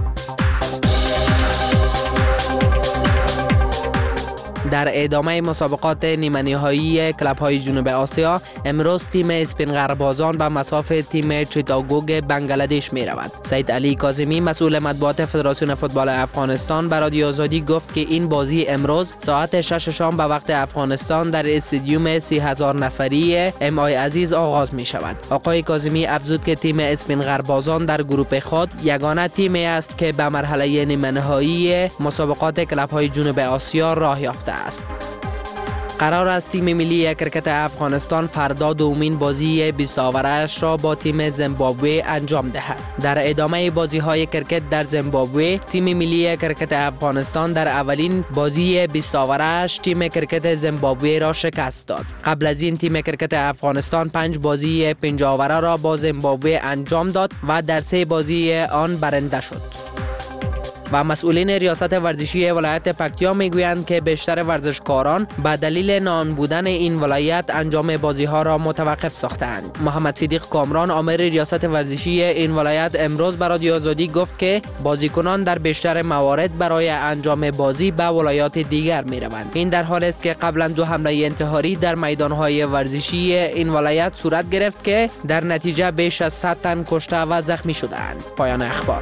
در ادامه مسابقات نیمه نهایی کلب‌های جنوب آسیا، امروز تیم اسپین غربازان به مساف تیم چیتاگوگ بنگلادش می رود. سید علی کاظمی مسئول مطبوعات فدراسیون فوتبال افغانستان به رادیو آزادی گفت که این بازی امروز ساعت 6 شام به وقت افغانستان در استادیوم 30,000 نفری ام آی عزیز آغاز می شود. آقای کاظمی افزود که تیم اسپین غربازان در گروه خود یگانه تیمی است که به مرحله نیمه نهایی مسابقات کلب‌های جنوب آسیا راه یافته است. قرار است تیم ملی کرکت افغانستان فردا دومین بازی 20 آورش را با تیم زیمبابوه انجام دهد. در ادامه بازی‌های کرکت در زیمبابوه، تیم ملی کرکت افغانستان در اولین بازی 20 آورش تیم کرکت زیمبابوه را شکست داد. قبل از این تیم کرکت افغانستان 5 بازی 50 آوره را با زیمبابوه انجام داد و در 3 بازی آن برنده شد. و مسئولین ریاست ورزشی ولایت پکتیا میگویند که بیشتر ورزشکاران به دلیل نان بودن این ولایت انجام بازی‌ها را متوقف ساختند. محمد صدیق کامران آمر ریاست ورزشی این ولایت امروز به رادیو آزادی گفت که بازیکنان در بیشتر موارد برای انجام بازی به ولایات دیگر میروند. این در حالی است که قبلا 2 حمله انتحاری در میدان‌های ورزشی این ولایت صورت گرفت که در نتیجه بیش از 100 تن کشته و زخمی شدند. پایان اخبار.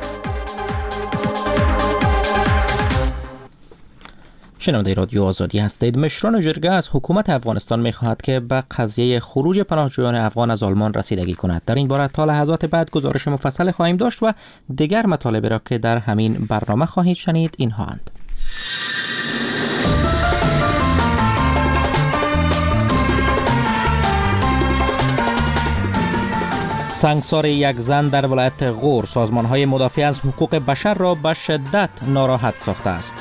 شنونده رادیو آزادی هستید. مشران جرگه از حکومت افغانستان می‌خواهد که به قضیه خروج پناهجویان افغان از آلمان رسیدگی کند. در این باره تا لحظات بعد گزارش مفصل خواهیم داشت و دیگر مطالبی را که در همین برنامه خواهید شنید اینها اند. سنگسار یک زن در ولایت غور سازمان‌های مدافع از حقوق بشر را به شدت ناراحت ساخته است.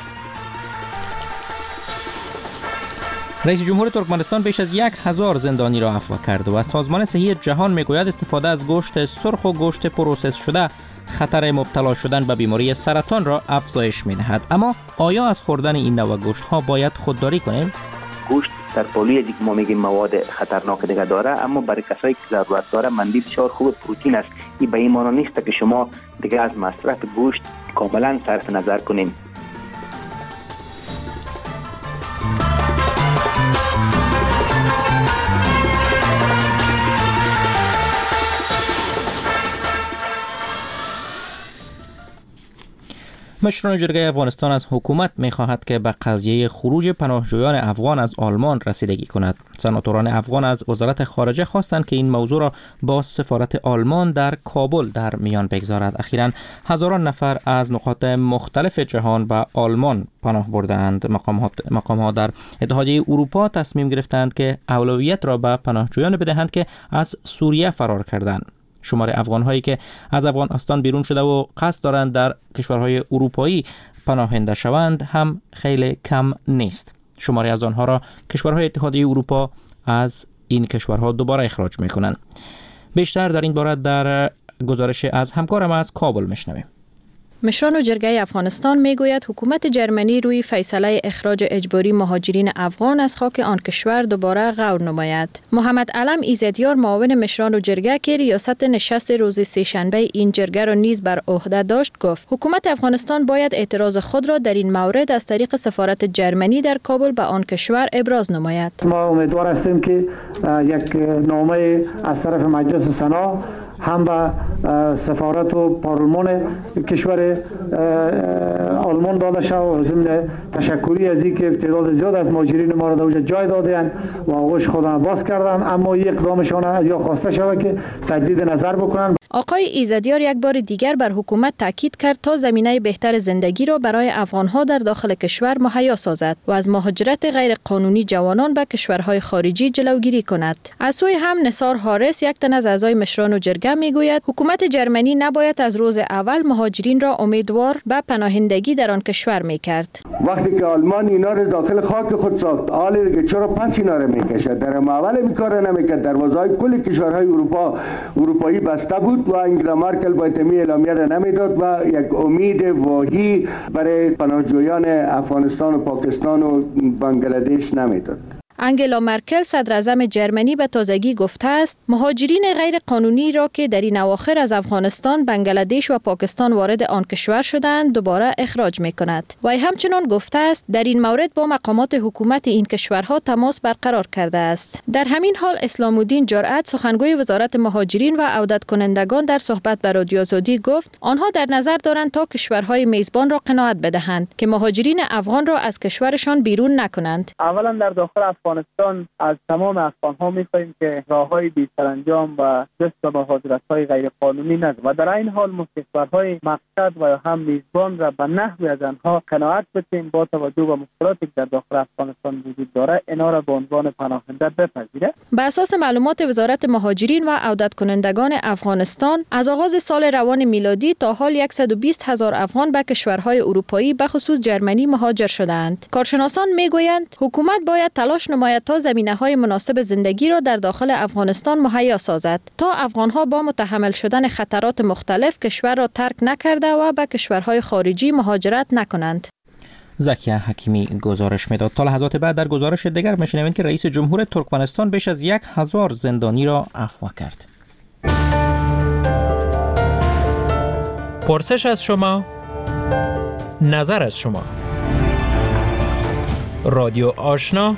رئیس جمهور ترکمنستان بیش از 1000 زندانی را عفو کرد و سازمان صحی جهان میگوید استفاده از گوشت سرخ و گوشت پروسس شده خطر مبتلا شدن به بیماری سرطان را افزایش می‌دهد. اما آیا از خوردن این نوع گوشت‌ها باید خودداری کنیم؟ گوشت در پولی از ما میگیم مواد خطرناک دیگه داره، اما برای کسایی که ضرورت داره مندی بسیار خوب پروتئین است. این به این معنی نیست که شما دیگه از مصرف گوشت کاملا صرف نظر کنین. مشران جرگه افغانستان از حکومت می‌خواهد که به قضیه خروج پناهجویان افغان از آلمان رسیدگی کند. سناتوران افغان از وزارت خارجه خواستند که این موضوع را با سفارت آلمان در کابل در میان بگذارد. اخیراً هزاران نفر از نقاط مختلف جهان به آلمان پناه بردند. مقام‌ها در اتحادیه اروپا تصمیم گرفتند که اولویت را به پناهجویان بدهند که از سوریه فرار کردند. شمار افغان‌هایی که از افغانستان بیرون شده و قصد دارند در کشورهای اروپایی پناهنده شوند هم خیلی کم نیست. شماری از آنها را کشورهای اتحادیه اروپا از این کشورها دوباره اخراج می‌کنند. بیشتر در این باره در گزارش از همکارم از کابل می‌شنویم. مشران جرگه افغانستان میگوید حکومت جرمنی روی فیصله اخراج اجباری مهاجرین افغان از خاک آن کشور دوباره غور نماید. محمد علم ایزدیار معاون مشران جرگه که ریاست نشست روز سه‌شنبه این جرگه را نیز بر عهده داشت گفت حکومت افغانستان باید اعتراض خود را در این مورد از طریق سفارت جرمنی در کابل به آن کشور ابراز نماید. ما امیدوار هستیم که یک نامه از طرف مجلس سنا هم به سفارت و پارلمان کشور آلمان داده شد و ضمن تشکری از این که تعداد زیاد از مهاجرین ما را در جای دادند و آغوش خودم باز کردند، اما یک اقدامشان از یا خواسته شود که تجدید نظر بکنند. آقای ایزدیار یک بار دیگر بر حکومت تاکید کرد تا زمینه بهتر زندگی را برای افغانها در داخل کشور مهیا سازد و از مهاجرت غیر قانونی جوانان به کشورهای خارجی جلوگیری کند. از سوی هم نثار حارس یک تن از اعضای مشران جرگه میگوید حکومت جرمنی نباید از روز اول مهاجرین را امیدوار به پناهندگی در آن کشور میکرد. وقتی که آلمان اینا را داخل خاک خود ساخت، حالا دیگه چرا پس اینا را میکشد؟ در اول این کار نمیکرد. دروازه‌های کل کشورهای اروپایی بسته بود و انگلا مارکل با تمی اعلامیه را نمیداد و یک امید واهی برای پناهجویان افغانستان و پاکستان و بنگلادش نمیداد. انگلا مرکل صدراعظم جرمنی به تازگی گفته است مهاجرین غیر قانونی را که در این اواخر از افغانستان، بنگلادش و پاکستان وارد آن کشور شدند دوباره اخراج می‌کند. و همچنین گفته است در این مورد با مقامات حکومت این کشورها تماس برقرار کرده است. در همین حال اسلام الدین جرأت سخنگوی وزارت مهاجرین و عودت کنندگان در صحبت با رادیو آزادی گفت آنها در نظر دارند تا کشورهای میزبان را قناعت بدهند که مهاجرین افغان را از کشورشان بیرون نکنند. اولا در داخل افغانستان از تمام افغان‌ها می‌خواهیم که راه‌های بی‌سرانجام و دست به مهاجرت‌های غیر قانونی ندهند و در این حال کشورهای مقصد و هم میزبان را به نحوی از آنها قناعت بدهیم با توجه به مشکلاتی که در داخل افغانستان وجود دارد اینا را به عنوان پناهنده بپذیرد. بر اساس معلومات وزارت مهاجرین و عودت کنندگان افغانستان از آغاز سال روان میلادی تا حال 120,000 افغان به کشورهای اروپایی به خصوص جرمنی مهاجر شدند. کارشناسان میگویند حکومت باید تلاش نماید تا زمینه‌های مناسب زندگی را در داخل افغانستان مهیا سازد تا افغان‌ها با متحمل شدن خطرات مختلف کشور را ترک نکرده و به کشورهای خارجی مهاجرت نکنند. زکیه حکیمی گزارش میداد. تا لحظات بعد در گزارش دیگر میشنویم که رئیس جمهور ترکمنستان بیش از 1000 زندانی را عفو کرد. پرسش از شما، نظر از شما. رادیو آشنا،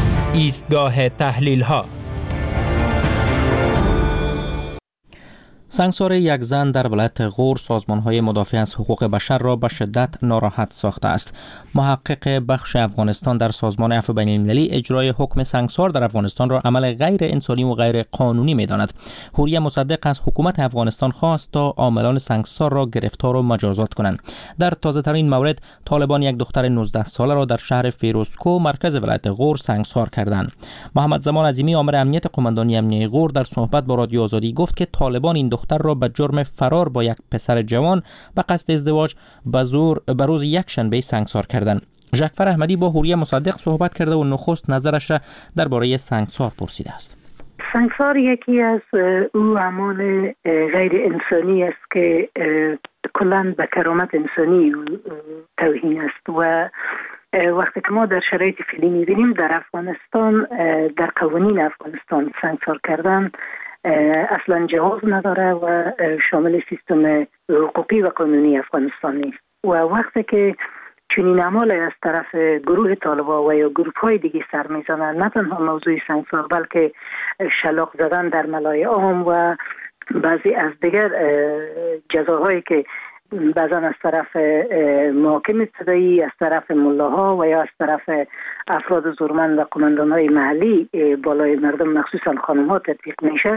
ایستگاه تحلیل ها. سنگسار یک زن در ولایت غور سازمان‌های مدافع از حقوق بشر را به شدت ناراحت ساخته است. محقق بخش افغانستان در سازمان عفو بین‌المللی اجرای حکم سنگسار در افغانستان را عمل غیر انسانی و غیر قانونی می‌داند. حوریه مصدق از حکومت افغانستان خواست تا عاملان سنگسار را گرفتار و مجازات کنند. در تازه‌ترین مورد طالبان یک دختر 19 ساله را در شهر فیروزکو مرکز ولایت غور سنگسار کردند. محمد زمان عظیمی آمر امنیت قماندانی امنیه غور در صحبت با رادیو آزادی گفت که طالبان این دختر را به جرم فرار با یک پسر جوان به قصد ازدواج به روز یک شنبه سنگسار کردند. ژکفر احمدی با حوریه مصدق صحبت کرده و نخست نظرش را درباره سنگسار پرسیده است. سنگسار یکی از او اعمال غیر انسانی است که کلاً به کرامت انسانی توهین است و وقتی که ما در شرایط فعلی می‌بینیم در افغانستان در قوانین افغانستان سنگسار کردن اصلا جواز نداره و شامل سیستم حقوقی و قانونی افغانستان نیست و وقتی که چنین اعمال از طرف گروه طالبان و یا گروه‌های دیگه سر میزنن، نه تنها موضوع سنگسار بلکه شلاق زدن در ملای عام و بعضی از دیگر جزاهایی که بعضا از طرف محاکم ابتدایی، از طرف ملاها و یا از طرف افراد زورمند و قماندان‌های محلی بالای مردم مخصوصا خانم‌ها تطبیق میشه.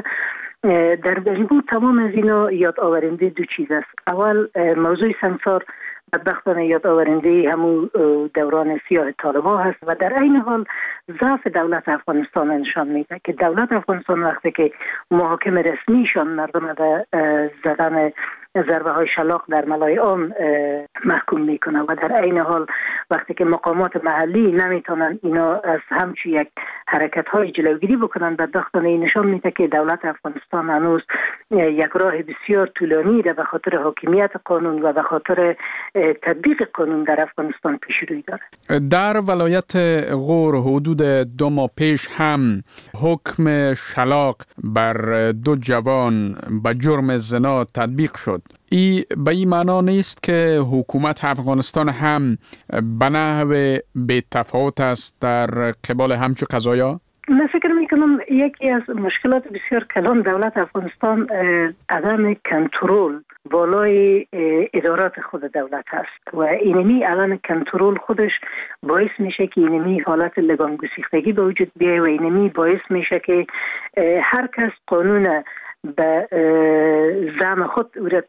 در مجموع تمام از اینا یاد آورنده دو چیز است. اول موضوع سنگسار بدبختانه یاد آورنده همون دوران سیاه طالبان هست و در این حال ضعف دولت افغانستان نشان میده که دولت افغانستان وقتی که محاکم رسمیشان مردم به زدن ضربه های شلاق در ملای عام محکوم میکنه و در این حال وقتی که مقامات محلی نمیتونن اینا از همچی یک حرکت های جلوگیری بکنن بدبختانه نشان میده که دولت افغانستان هنوز یک راه بسیار طولانی را به خاطر حاکمیت قانون و به خاطر تطبیق قانون در افغانستان پیش روی داره. در ولایت غور حدود 2 ماه پیش هم حکم شلاق بر 2 جوان به جرم زنا تطبیق شد. به این معنا نیست که حکومت افغانستان هم به نحو بی‌تفاوت است در قبال همچو قضایا؟ من فکر میکنم یکی از مشکلات بسیار کلان دولت افغانستان عدم کنترل بالای ادارات خود دولت هست و اینمی الان کنترل خودش باعث میشه که اینمی حالت لگام گسیختگی به وجود بیایه و اینمی باعث میشه که هر کس قانون به زعم خود او را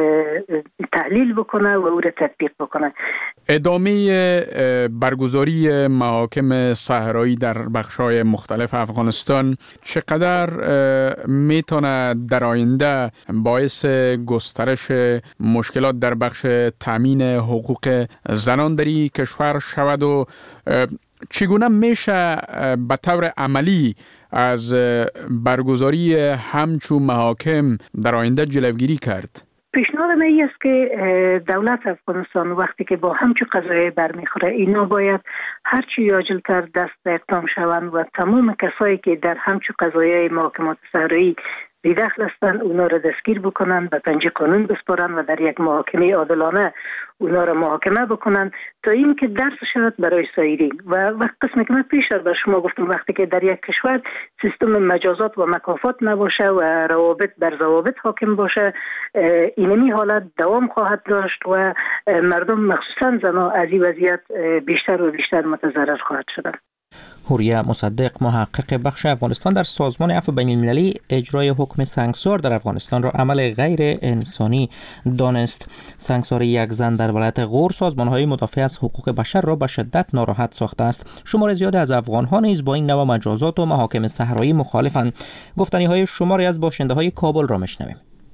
تحلیل بکنه و او را تطبیق بکنه. ادامه برگزاری محاکم صحرایی در بخش‌های مختلف افغانستان چقدر میتونه در آینده باعث گسترش مشکلات در بخش تامین حقوق زنان در این کشور شود و چگونه میشه به طور عملی از برگزاری همچون محاکم در آینده جلوگیری کرد؟ پیشنهاد من این است که دولت افغانستان وقتی که با همچون قضایای برمیخوره اینا باید هرچی عاجل‌تر دست به اقدام شوند و تمام کسایی که در همچون قضایای محاکمات صحرایی بی‌دخل هستند اونا را دستگیر بکنن، به پنجه قانون بسپارن و در یک محاکمه عادلانه اونا را محاکمه بکنن تا این که درس شود برای سایرین. و وقت قسمی که من پیشتر به شما گفتم وقتی که در یک کشور سیستم مجازات و مکافات نباشه و روابط بر ضوابط حاکم باشه اینمی حالت دوام خواهد داشت و مردم مخصوصا زنان از این وضعیت بیشتر و بیشتر متضرر خواهد شدن. حوریه مصدق محقق بخش افغانستان در سازمان عفو بین‌المللی اجرای حکم سنگسار در افغانستان را عمل غیر انسانی دانست. سنگسار یک زن در ولایت غور سازمان‌های مدافع از حقوق بشر را به شدت ناراحت ساخته است. شمار زیاد از افغان‌ها نیز با این نوع مجازات و محاکم صحرایی مخالفند. گفتنی‌های شماری از باشنده‌های کابل را میشنویم.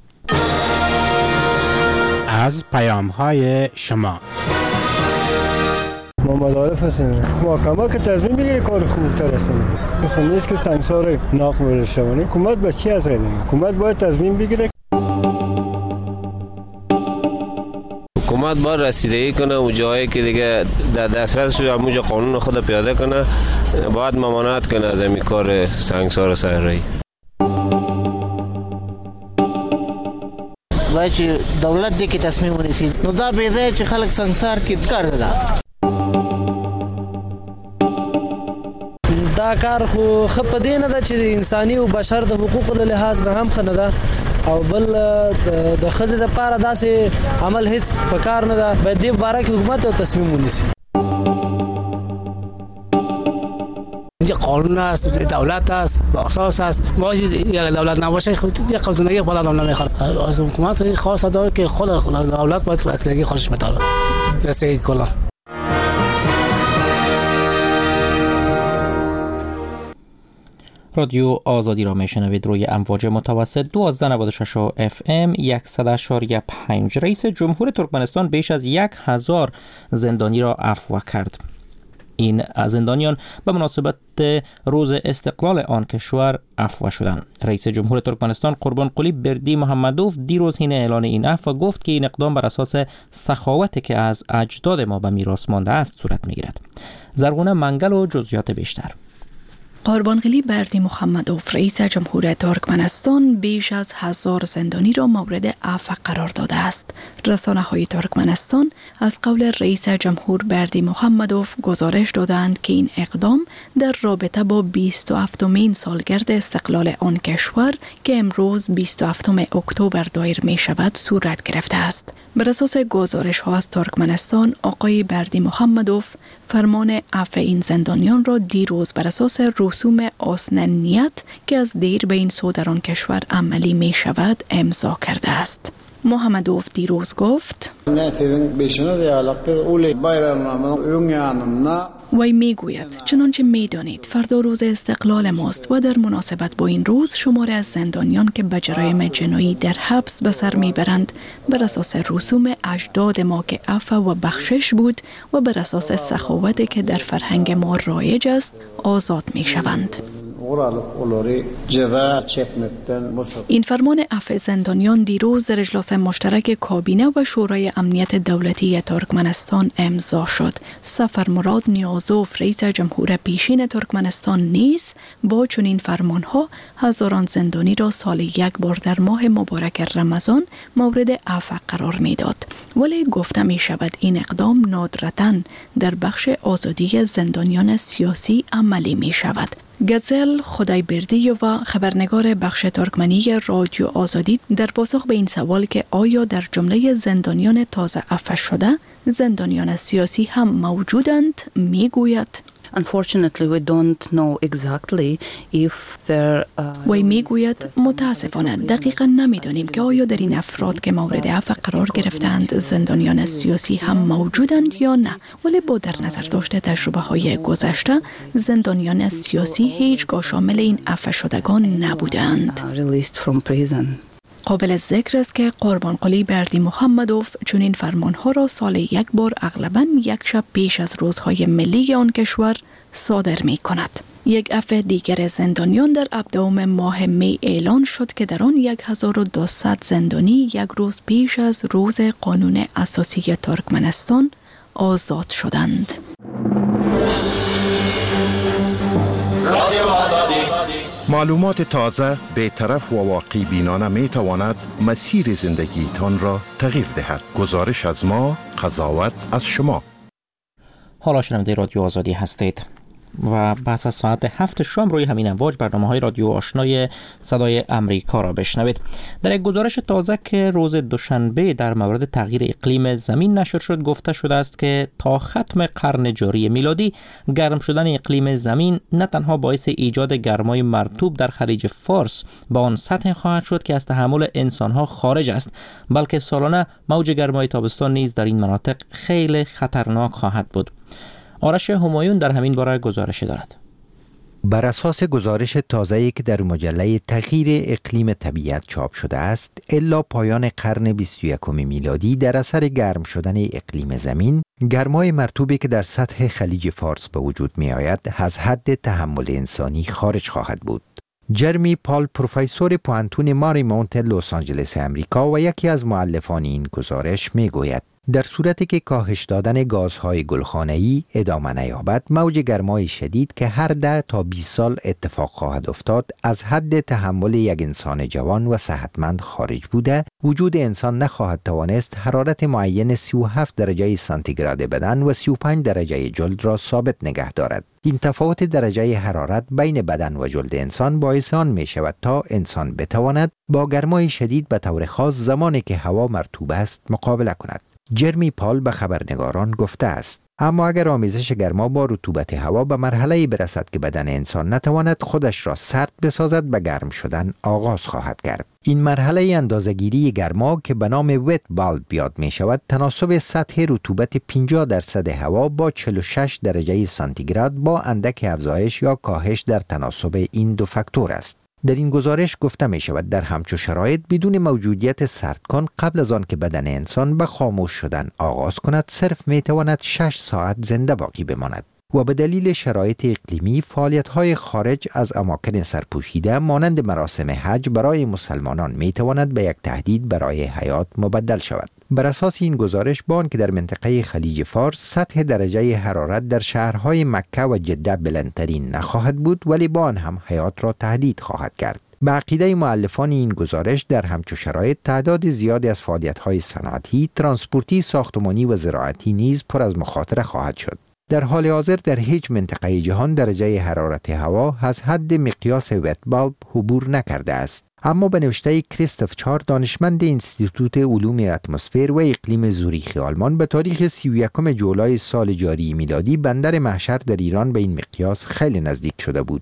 از پیام‌های شما محمد عارف هستم. محکمه که تصمیم بگیره کار خوبتر است. بخوام نیست که سنگسار ناق برشونه. حکومت به چی از غیر؟ حکومت باید تصمیم بگیره. حکومت باید رسیدگی کنه و جایی که دیگه در دسترس شده همونجا قانون خود پیاده کنه، باید ممانعت کنه از این کار سنگسار صحرایی. باید دولت دی که تصمیم ونیسید. نو دا بیزه چې خلک سنگسار کې کار ده. دا کار خو خپ دې نه ده چې انساني او بشر د حقوقو له لحاظ نه هم خنه ده او بل د خزې د پاره داسې عمل هیڅ په کار نه ده. باید دې باره کې حکومت او تصمیم ونیسي. اینجا قانون است، دولت است، اساس است. ما یک دولت نباشه خود یک زندگی خود آدم نمیخواد. از حکومت خاص داره که خود دولت باید رسیدگی خودش بتاره. رسیدگی کلا. رادیو آزادی را میشنوید روی امواج متوسط 1296 FM 100.5. رئیس جمهور ترکمنستان بیش از 1000 زندانی را عفو کرد. این زندانیان به مناسبت روز استقلال آن کشور عفو شدند. رئیس جمهور ترکمنستان قربانقلی بردی محمدوف دیروز این اعلان این عفو گفت که این اقدام بر اساس سخاوتی که از اجداد ما به میراث مانده است صورت میگیرد. زرغونه منگل و جزئیات بیشتر. قربانقلی بردی محمدوف رئیس جمهور ترکمنستان بیش از 1000 زندانی را مورد عفو قرار داده است. رسانه‌های ترکمنستان از قول رئیس جمهور بردی محمدوف گزارش دادند که این اقدام در رابطه با 27مین سالگرد استقلال آن کشور که امروز 27 اکتبر دایر می شود صورت گرفته است. بر اساس گزارش ها از ترکمنستان، آقای بردی محمدوف فرمان عفو این زندانیان را دیروز بر اساس رسوم آسننیت که از دیر به این سو در آن کشور عملی می شود امضا کرده است. محمدوف دیروز گفت وی می گوید چنانچه می دانید فردا روز استقلال ماست و در مناسبت با این روز شمار از زندانیان که به جرایم جنایی در حبس به سر می برند بر اساس رسوم اجداد ما که عفو و بخشش بود و بر اساس سخاوتی که در فرهنگ ما رایج است آزاد می شوند. این فرمان عفو زندانیان دیروز در اجلاس مشترک کابینه و شورای امنیت دولتی ترکمنستان امضا شد. سفرمراد نیازوف رئیس جمهور پیشین ترکمنستان نیز با چنین فرمانها هزاران زندانی را سال یک بار در ماه مبارک رمضان مورد عفو قرار میداد. ولی گفته می شود این اقدام ندرتاً در بخش آزادی زندانیان سیاسی عملی می شود. گزل خدایبردی و خبرنگار بخش ترکمنی رادیو آزادی در پاسخ به این سوال که آیا در جمله زندانیان تازه عفو شده زندانیان سیاسی هم موجودند می گوید Unfortunately, we don't know exactly if there وی می گوید متاسفانه دقیقا نمیدانیم که آیا در این افراد که مورد عفو قرار گرفتند زندانیان سیاسی هم موجودند یا نه، ولی با در نظر داشته تجربه های گذشته زندانیان سیاسی هیچگاه شامل این عفو شدگان نبودند. قابل ذکر است که قربانقلی بردی محمدوف چنین فرمانها را سال یک بار اغلباً یک شب پیش از روزهای ملی آن کشور صادر می کند. یک عفو دیگر زندانیان در ابداع ماه می اعلان شد که در آن 1200 زندانی یک روز پیش از روز قانون اساسی ترکمنستان آزاد شدند. معلومات تازه، بی‌طرف و واقعی بینانه می تواند مسیر زندگی تان را تغییر دهد. گزارش از ما، قضاوت از شما. حالا شنونده رادیو آزادی هستید و پس از ساعت 7 شام روی همین امواج برنامه‌های رادیو آشنای صدای امریکا را بشنوید. در یک گزارش تازه که روز دوشنبه در مورد تغییر اقلیم زمین نشر شد گفته شده است که تا ختم قرن جاری میلادی گرم شدن اقلیم زمین نه تنها باعث ایجاد گرمای مرطوب در خلیج فارس با آن سطح خواهد شد که از تحمل انسان‌ها خارج است، بلکه سالانه موج گرمای تابستان نیز در این مناطق خیلی خطرناک خواهد بود. آرش همایون در همین باره گزارش دارد. بر اساس گزارش تازه‌ای که در مجله تغییر اقلیم طبیعت چاپ شده است، الا پایان قرن 21 میلادی در اثر گرم شدن اقلیم زمین، گرمای مرطوبی که در سطح خلیج فارس به وجود می آید، از حد تحمل انسانی خارج خواهد بود. جرمی پال پروفسور پوانتون ماریمونت لس آنجلس امریکا و یکی از مؤلفان این گزارش می گوید در صورتی که کاهش دادن گازهای گلخانه‌ای ادامه نیابد، موج گرمای شدید که هر 10 تا 20 سال اتفاق خواهد افتاد از حد تحمل یک انسان جوان و صحتمند خارج بوده، وجود انسان نخواهد توانست حرارت معین 37 درجه سانتیگراد بدن و 35 درجه جلد را ثابت نگه دارد. این تفاوت درجه حرارت بین بدن و جلد انسان باعث آن می شود تا انسان بتواند با گرمای شدید به طور خاص زمانی که هوا مرطوب است مقابله کند. جرمی پال به خبرنگاران گفته است: اما اگر آمیزش گرما با رطوبت هوا به مرحله‌ای برسد که بدن انسان نتواند خودش را سرد بسازد، به گرم شدن آغاز خواهد کرد. این مرحله اندازه‌گیری گرما که به نام ویت بالب یاد می شود، تناسب سطح رطوبت 50% هوا با 46 درجه سانتیگراد با اندک افزایش یا کاهش در تناسب این دو فاکتور است. در این گزارش گفته می شود در همچو شرایط بدون موجودیت سردکن قبل از آن که بدن انسان به خاموش شدن آغاز کند، صرف می تواند 6 ساعت زنده باقی بماند و به دلیل شرایط اقلیمی فعالیت‌های خارج از اماکن سرپوشیده مانند مراسم حج برای مسلمانان می تواند به یک تهدید برای حیات مبدل شود. بر اساس این گزارش بان که در منطقه خلیج فارس سطح درجه حرارت در شهرهای مکه و جده بلندترین نخواهد بود، ولی بان هم حیات را تهدید خواهد کرد. به عقیده مؤلفان این گزارش در همچو شرایط تعداد زیادی از فعالیت‌های صنعتی، ترانسپورتی، ساختمانی و زراعتی نیز پر از مخاطره خواهد شد. در حال حاضر در هیچ منطقه جهان درجه حرارت هوا از حد مقیاس ویت بالب عبور نکرده است. اما به نوشته کریستوف چار، دانشمند انستیتوت علوم اتمسفر و اقلیم زوریخ آلمان، به تاریخ 31 جولای سال جاری میلادی بندر محشر در ایران به این مقیاس خیلی نزدیک شده بود.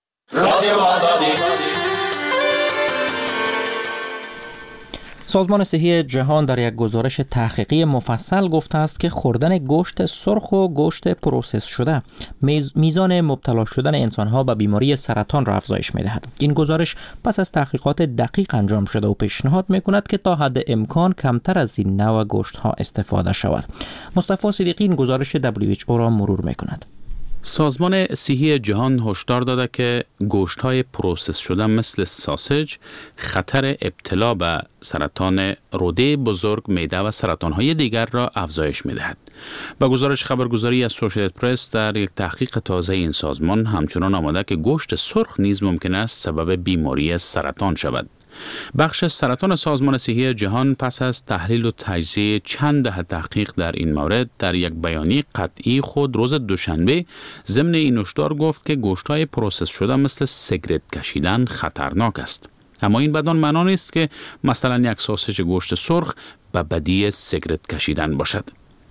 سازمان صحی جهان در یک گزارش تحقیقی مفصل گفته است که خوردن گوشت سرخ و گوشت پروسس شده میزان مبتلا شدن انسانها به بیماری سرطان را افزایش می‌دهد. این گزارش پس از تحقیقات دقیق انجام شده و پیشنهاد می‌کند که تا حد امکان کمتر از این نوع گوشت‌ها استفاده شود. مصطفی صدیقی این گزارش WHO را مرور می‌کند. سازمان صحی جهان هشدار داده که گوشت‌های پروسس شده مثل ساسج خطر ابتلا به سرطان روده بزرگ، معده و سرطان‌های دیگر را افزایش می‌دهد. با گزارش خبرگزاری از اسوسییتد پرس در یک تحقیق تازه این سازمان همچنان آمده که گوشت سرخ نیز ممکن است سبب بیماری سرطان شود. بخش سرطان سازمان صحی جهان پس از تحلیل و تجزیه چند دهه تحقیق در این مورد در یک بیانیه قطعی خود روز دوشنبه ضمن این هشدار گفت که گوشت‌های پروسس شده مثل سیگرت کشیدن خطرناک است. اما این بدان معنا نیست که مثلا یک ساسج گوشت سرخ به بدی سیگرت کشیدن باشد.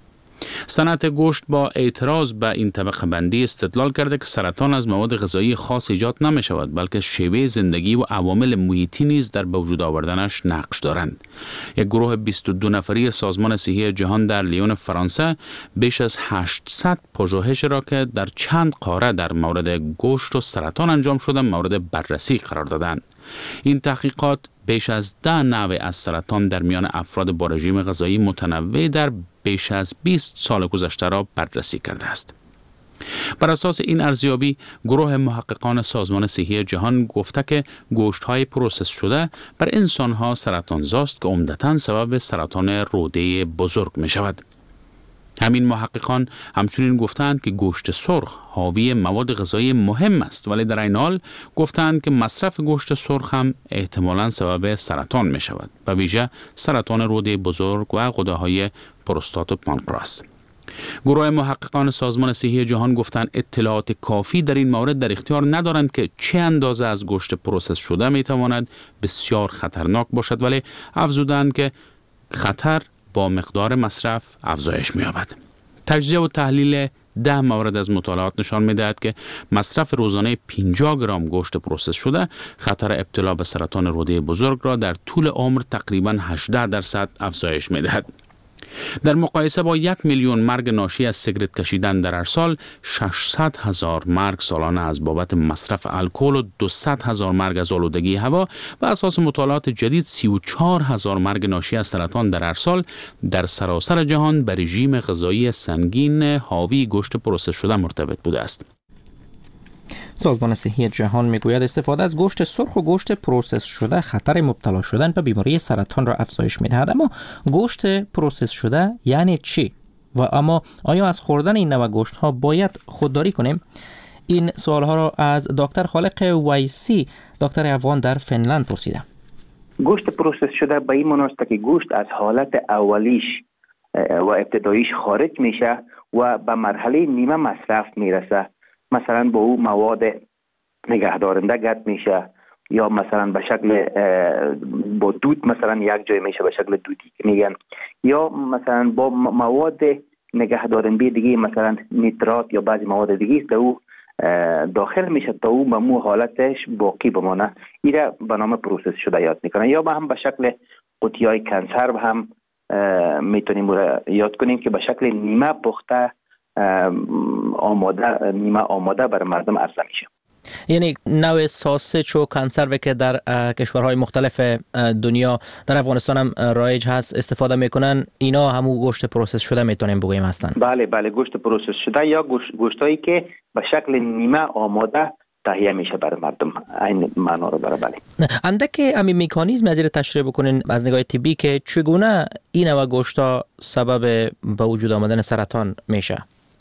صنعت گوشت با اعتراض به این طبقه بندی استدلال کرده که سرطان از مواد غذایی خاص ایجاد نمی شود، بلکه شیوه زندگی و عوامل محیطی نیز در به وجود آوردنش نقش دارند. یک گروه 22 نفری سازمان صحی جهان در لیون فرانسه بیش از 800 پژوهش را که در چند قاره در مورد گوشت و سرطان انجام شده مورد بررسی قرار دادند. این تحقیقات بیش از 10 نوع از سرطان در میان افراد با رژیم غذایی متنوع در بیش از 20 سال گذشته را بررسی کرده است. بر اساس این ارزیابی، گروه محققان سازمان صحی جهان گفته که گوشت‌های پروسس شده بر انسان‌ها سرطانزاست که عمدتاً سبب سرطان روده بزرگ می شود. همین محققان همچنین گفتند که گوشت سرخ حاوی مواد غذایی مهم است، ولی در این حال گفتند که مصرف گوشت سرخ هم احتمالاً سبب سرطان می شود، به ویژه سرطان روده بزرگ و غده‌های پروستات و پانکراس. گروه محققان سازمان صحی جهان گفتند اطلاعات کافی در این مورد در اختیار ندارند که چه اندازه از گوشت پروسس شده می تواند بسیار خطرناک باشد، ولی افزودند که خطر با مقدار مصرف افزایش می‌یابد. تجزیه و تحلیل 10 مورد از مطالعات نشان می‌دهد که مصرف روزانه 50 گرم گوشت پروسس شده خطر ابتلا به سرطان روده بزرگ را در طول عمر تقریباً 18% افزایش می‌دهد. در مقایسه با 1 میلیون مرگ ناشی از سیگرت کشیدن در هر سال، 600,000 مرگ سالانه از بابت مصرف الکل و 200,000 مرگ از آلودگی هوا و اساس مطالعات جدید 34,000 مرگ ناشی از سرطان در هر سال در سراسر جهان به رژیم غذایی سنگین حاوی گوشت پروسس شده مرتبط بوده است. سازمان صحی جهان میگوید استفاده از گوشت سرخ و گوشت پروسس شده خطر مبتلا شدن به بیماری سرطان را افزایش میدهد. اما گوشت پروسس شده یعنی چی؟ و اما آیا از خوردن این نوع گوشت ها باید خودداری کنیم؟ این سوال ها را از دکتر خالق ویسی، دکتر افغان در فنلند پرسیدم. گوشت پروسس شده به این معنی است که گوشت از حالت اولیش و ابتداییش خارج میشه و به مرحله نیمه مصرف میرسه. مثلا با او مواد نگهدارنده گرد میشه یا مثلا به شکل با دود مثلا یک جای میشه به شکل دودی که میگن، یا مثلا با مواد نگهدارنده دیگه مثلا نیترات یا بعضی مواد دیگه در او داخل میشه تا او به مو حالتش باقی بمانه. ایره به نام پروسس شده یاد میکنن. یا به هم به شکل قوطی‌های کنسرو هم میتونیم یاد کنیم که به شکل نیمه پخته آماده برای مردم عرضه میشه. یعنی نوع ساسج و کنسرو که در کشورهای مختلف دنیا در افغانستان هم رایج هست استفاده میکنن، اینا همون گوشت پروسس شده میتونیم بگوییم هستن؟ بله گوشت پروسس شده یا گوشتایی که به شکل نیمه آماده تهیه میشه برای مردم. این معنا رو داره. بله. اندک امی مکانیزم از این تشریح بکنین از نگاه طبی که چگونه این نوع گوشتا سبب به وجود آمدن سرطان میشه؟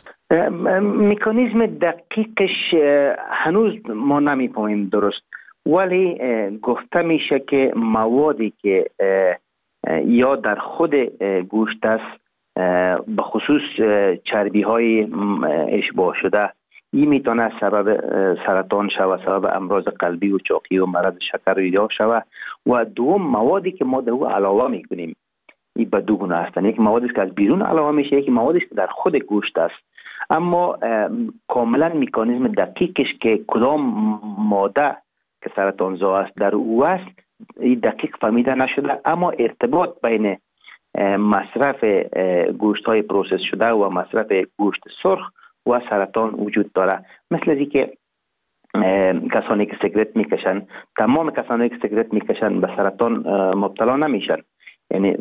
مکانیزم دقیقش هنوز ما نمی‌فهمیم درست، ولی گفته میشه که موادی که یا در خود گوشت است به خصوص چربی های اشباع شده، این میتونه سبب سرطان شود، سبب امراض قلبی و چاقی و مرض شکر و ایجاد شود. و دوم موادی که ما در او علاوه میکنیم این به دو گونه هستند. یک موادی که از بیرون علاوه میشه، یک موادی که در خود گوشت است. اما کاملا مکانیزم دقیقش که کدام ماده که سرطانزا است در او است این دقیق فهمیده نشده. اما ارتباط بین مصرف گوشت های پروسس شده و مصرف گوشت سرخ و سرطان وجود داره. مثل از که کسانی که سیگرت میکشن، تمام کسانی که سیگرت میکشن به سرطان مبتلا نمیشن. یعنی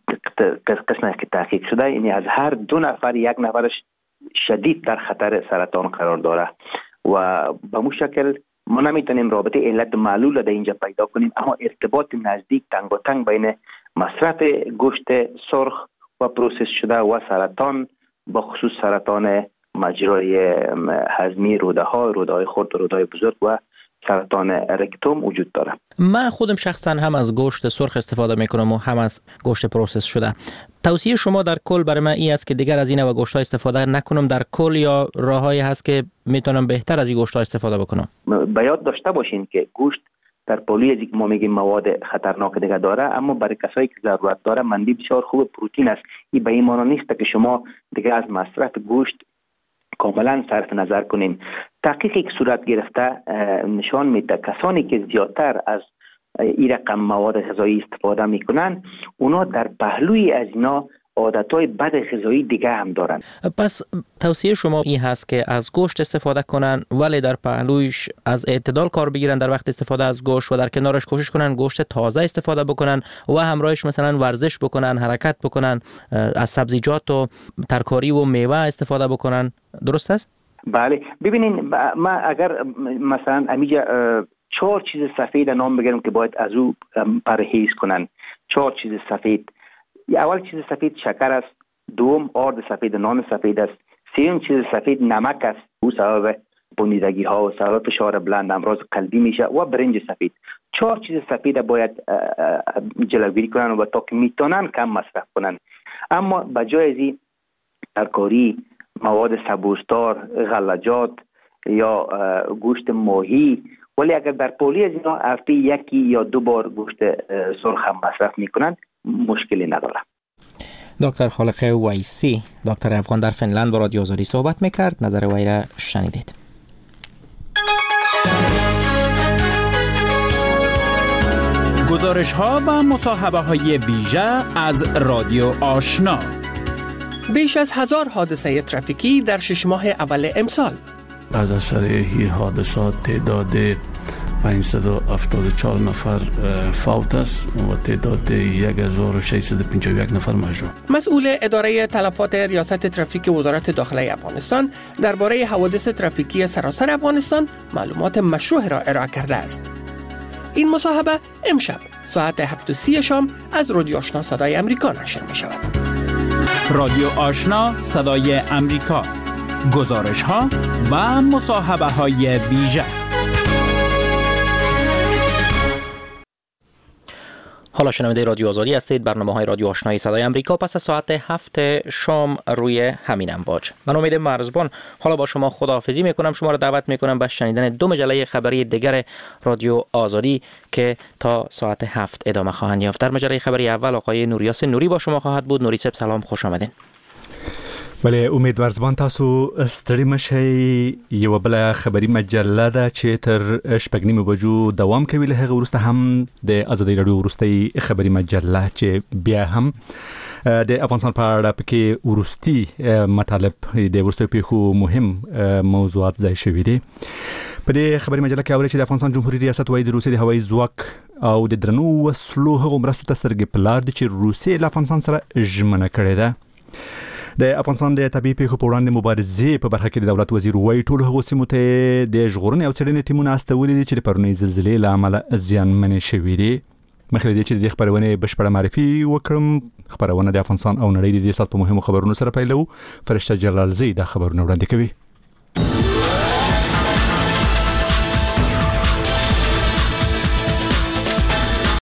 قسمتی که تحقیق شده، یعنی از هر 2 نفر 1 نفرش شدید در خطر سرطان قرار داره. و به مو شکل ما نمیتونیم رابطه علت معلول در اینجا پیدا کنیم، اما ارتباط نزدیک تنگاتنگ بین مصرف گوشت سرخ و پروسس شده و سرطان، به خصوص سرطان مجرای هضمی، روده های خرد و روده های بزرگ و سرطان رکتوم وجود داره. من خودم شخصا هم از گوشت سرخ استفاده میکنم و هم از گوشت پروسس شده. توصیه شما در کل برای من این است که دیگر از این نوع گوشت ها استفاده نکنم در کل، یا راههایی هست که میتونم بهتر از این گوشت ها استفاده بکنم؟ به یاد داشته باشین که گوشت در پولی از که ما میگیم مواد خطرناک دیگه داره، اما برای کسایی که ضرورت داره مندی بسیار خوب پروتئین است. این به این معنی نیست که شما دیگه از مصرف گوشت کاملا صرف نظر کنیم. تحقیقی که صورت گرفته نشان میده کسانی که زیادتر از این رقم مواد غذایی استفاده میکنن، اونا در پهلوی از اینا عادتهای بد غذایی دیگه هم دارن. پس توصیه شما این هست که از گوشت استفاده کنن ولی در پهلویش از اعتدال کار بگیرن در وقت استفاده از گوشت و در کنارش کوشش کنن گوشت تازه استفاده بکنن و همراهش مثلا ورزش بکنن، حرکت بکنن، از سبزیجات و ترکاری و میوه استفاده بکنن. درست است؟ بله. ببینین ما اگر مثلا امیجا 4 چیز سفید نام بگیرم که باید از او پرهیز کنن. 4 چیز سفید. اول چیز سفید شکر است، دوم آرد سفید، نان سفید است، سوم چیز سفید نمک است، او سبب بنیدگی ها و سبب فشار بلند، امراض قلبی میشه، و برنج سفید. 4 چیز سفید باید جلوگیری کنن و تا که میتونن کم مصرف کنن. اما بجای ازی ترکاری، مواد سبوسدار، غلجات یا گوشت ماهی، ولی اگر در پولی از اینا هفته 1 یا 2 بار گوشت سرخ هم مصرف میکنن مشکلی نداره. دکتر خالق ویسی، دکتر افغان در فنلند با رادیو آزادی صحبت میکرد. نظر وی را شنیدید. گزارش ها و مصاحبه های ویژه از رادیو آشنا. بیش از 1000 حادثه ترافیکی در 6 ماه اول امسال. از اثر این حادثات تعداد 574 نفر فوت است و تعداد 1651 نفر مجروح. مسئول اداره تلفات ریاست ترافیک وزارت داخله افغانستان درباره حوادث ترافیکی سراسر افغانستان معلومات مشروع را ارائه کرده است. این مصاحبه امشب ساعت 7:30 شام از رادیو آشنا صدای امریکا نشر می شود. رادیو آشنا صدای امریکا، گزارش ها و مصاحبه های ویژه. حالا شنونده رادیو آزادی هستید. برنامه های رادیو آشنای صدای امریکا پس از ساعت 7 شام روی همین امواج. من امید مرزبان حالا با شما خداحافظی میکنم. شما را دعوت میکنم به شنیدن 2 مجله خبری دیگر رادیو آزادی که تا ساعت 7 ادامه خواهند یافت. در مجله خبری اول آقای نوریاس نوری با شما خواهد بود. نوری صاحب سلام، خوش آمدین. بله امید ورزبان، تاسو ستړي مشئ. یو بل خبری مجله ده چې تر 8:30 بجو دوام کوي. له هغه وروسته هم د آزادۍ رادیو وروستۍ خبری مجله چې بیا هم د افغانستان په اړه پکې وروستي مطالب د وروستي پیښو مهم موضوعات ځای شوي دي. په دې خبری مجله کې اوري چې د افغانستان جمهوریت ریاست وايي د روسیې د هوایي ځواک او د درنو وسلو هغو مرستو ته سترګې په لار دي چې روسیې له افغانستان سره ژمنه کړې ده. د افغانستان د طبيعي پیښو په وړاندې مبارزې په برخه کې د دولت وزیر وايي ټول هغو سیمو ته د ژغورنې او څېړنې ټیمونه استولي دي چې د پرونۍ زلزلې له امله زیانمنې شوي دي. مخکې له دې چې د خبرونې بشپړه معرفي وکړم، خبرونه د افغانستان او نړۍ د دې سات په مهمو خبرونو سره پیلو. فرشته جلالزی دا خبرونه وړاندې کوي.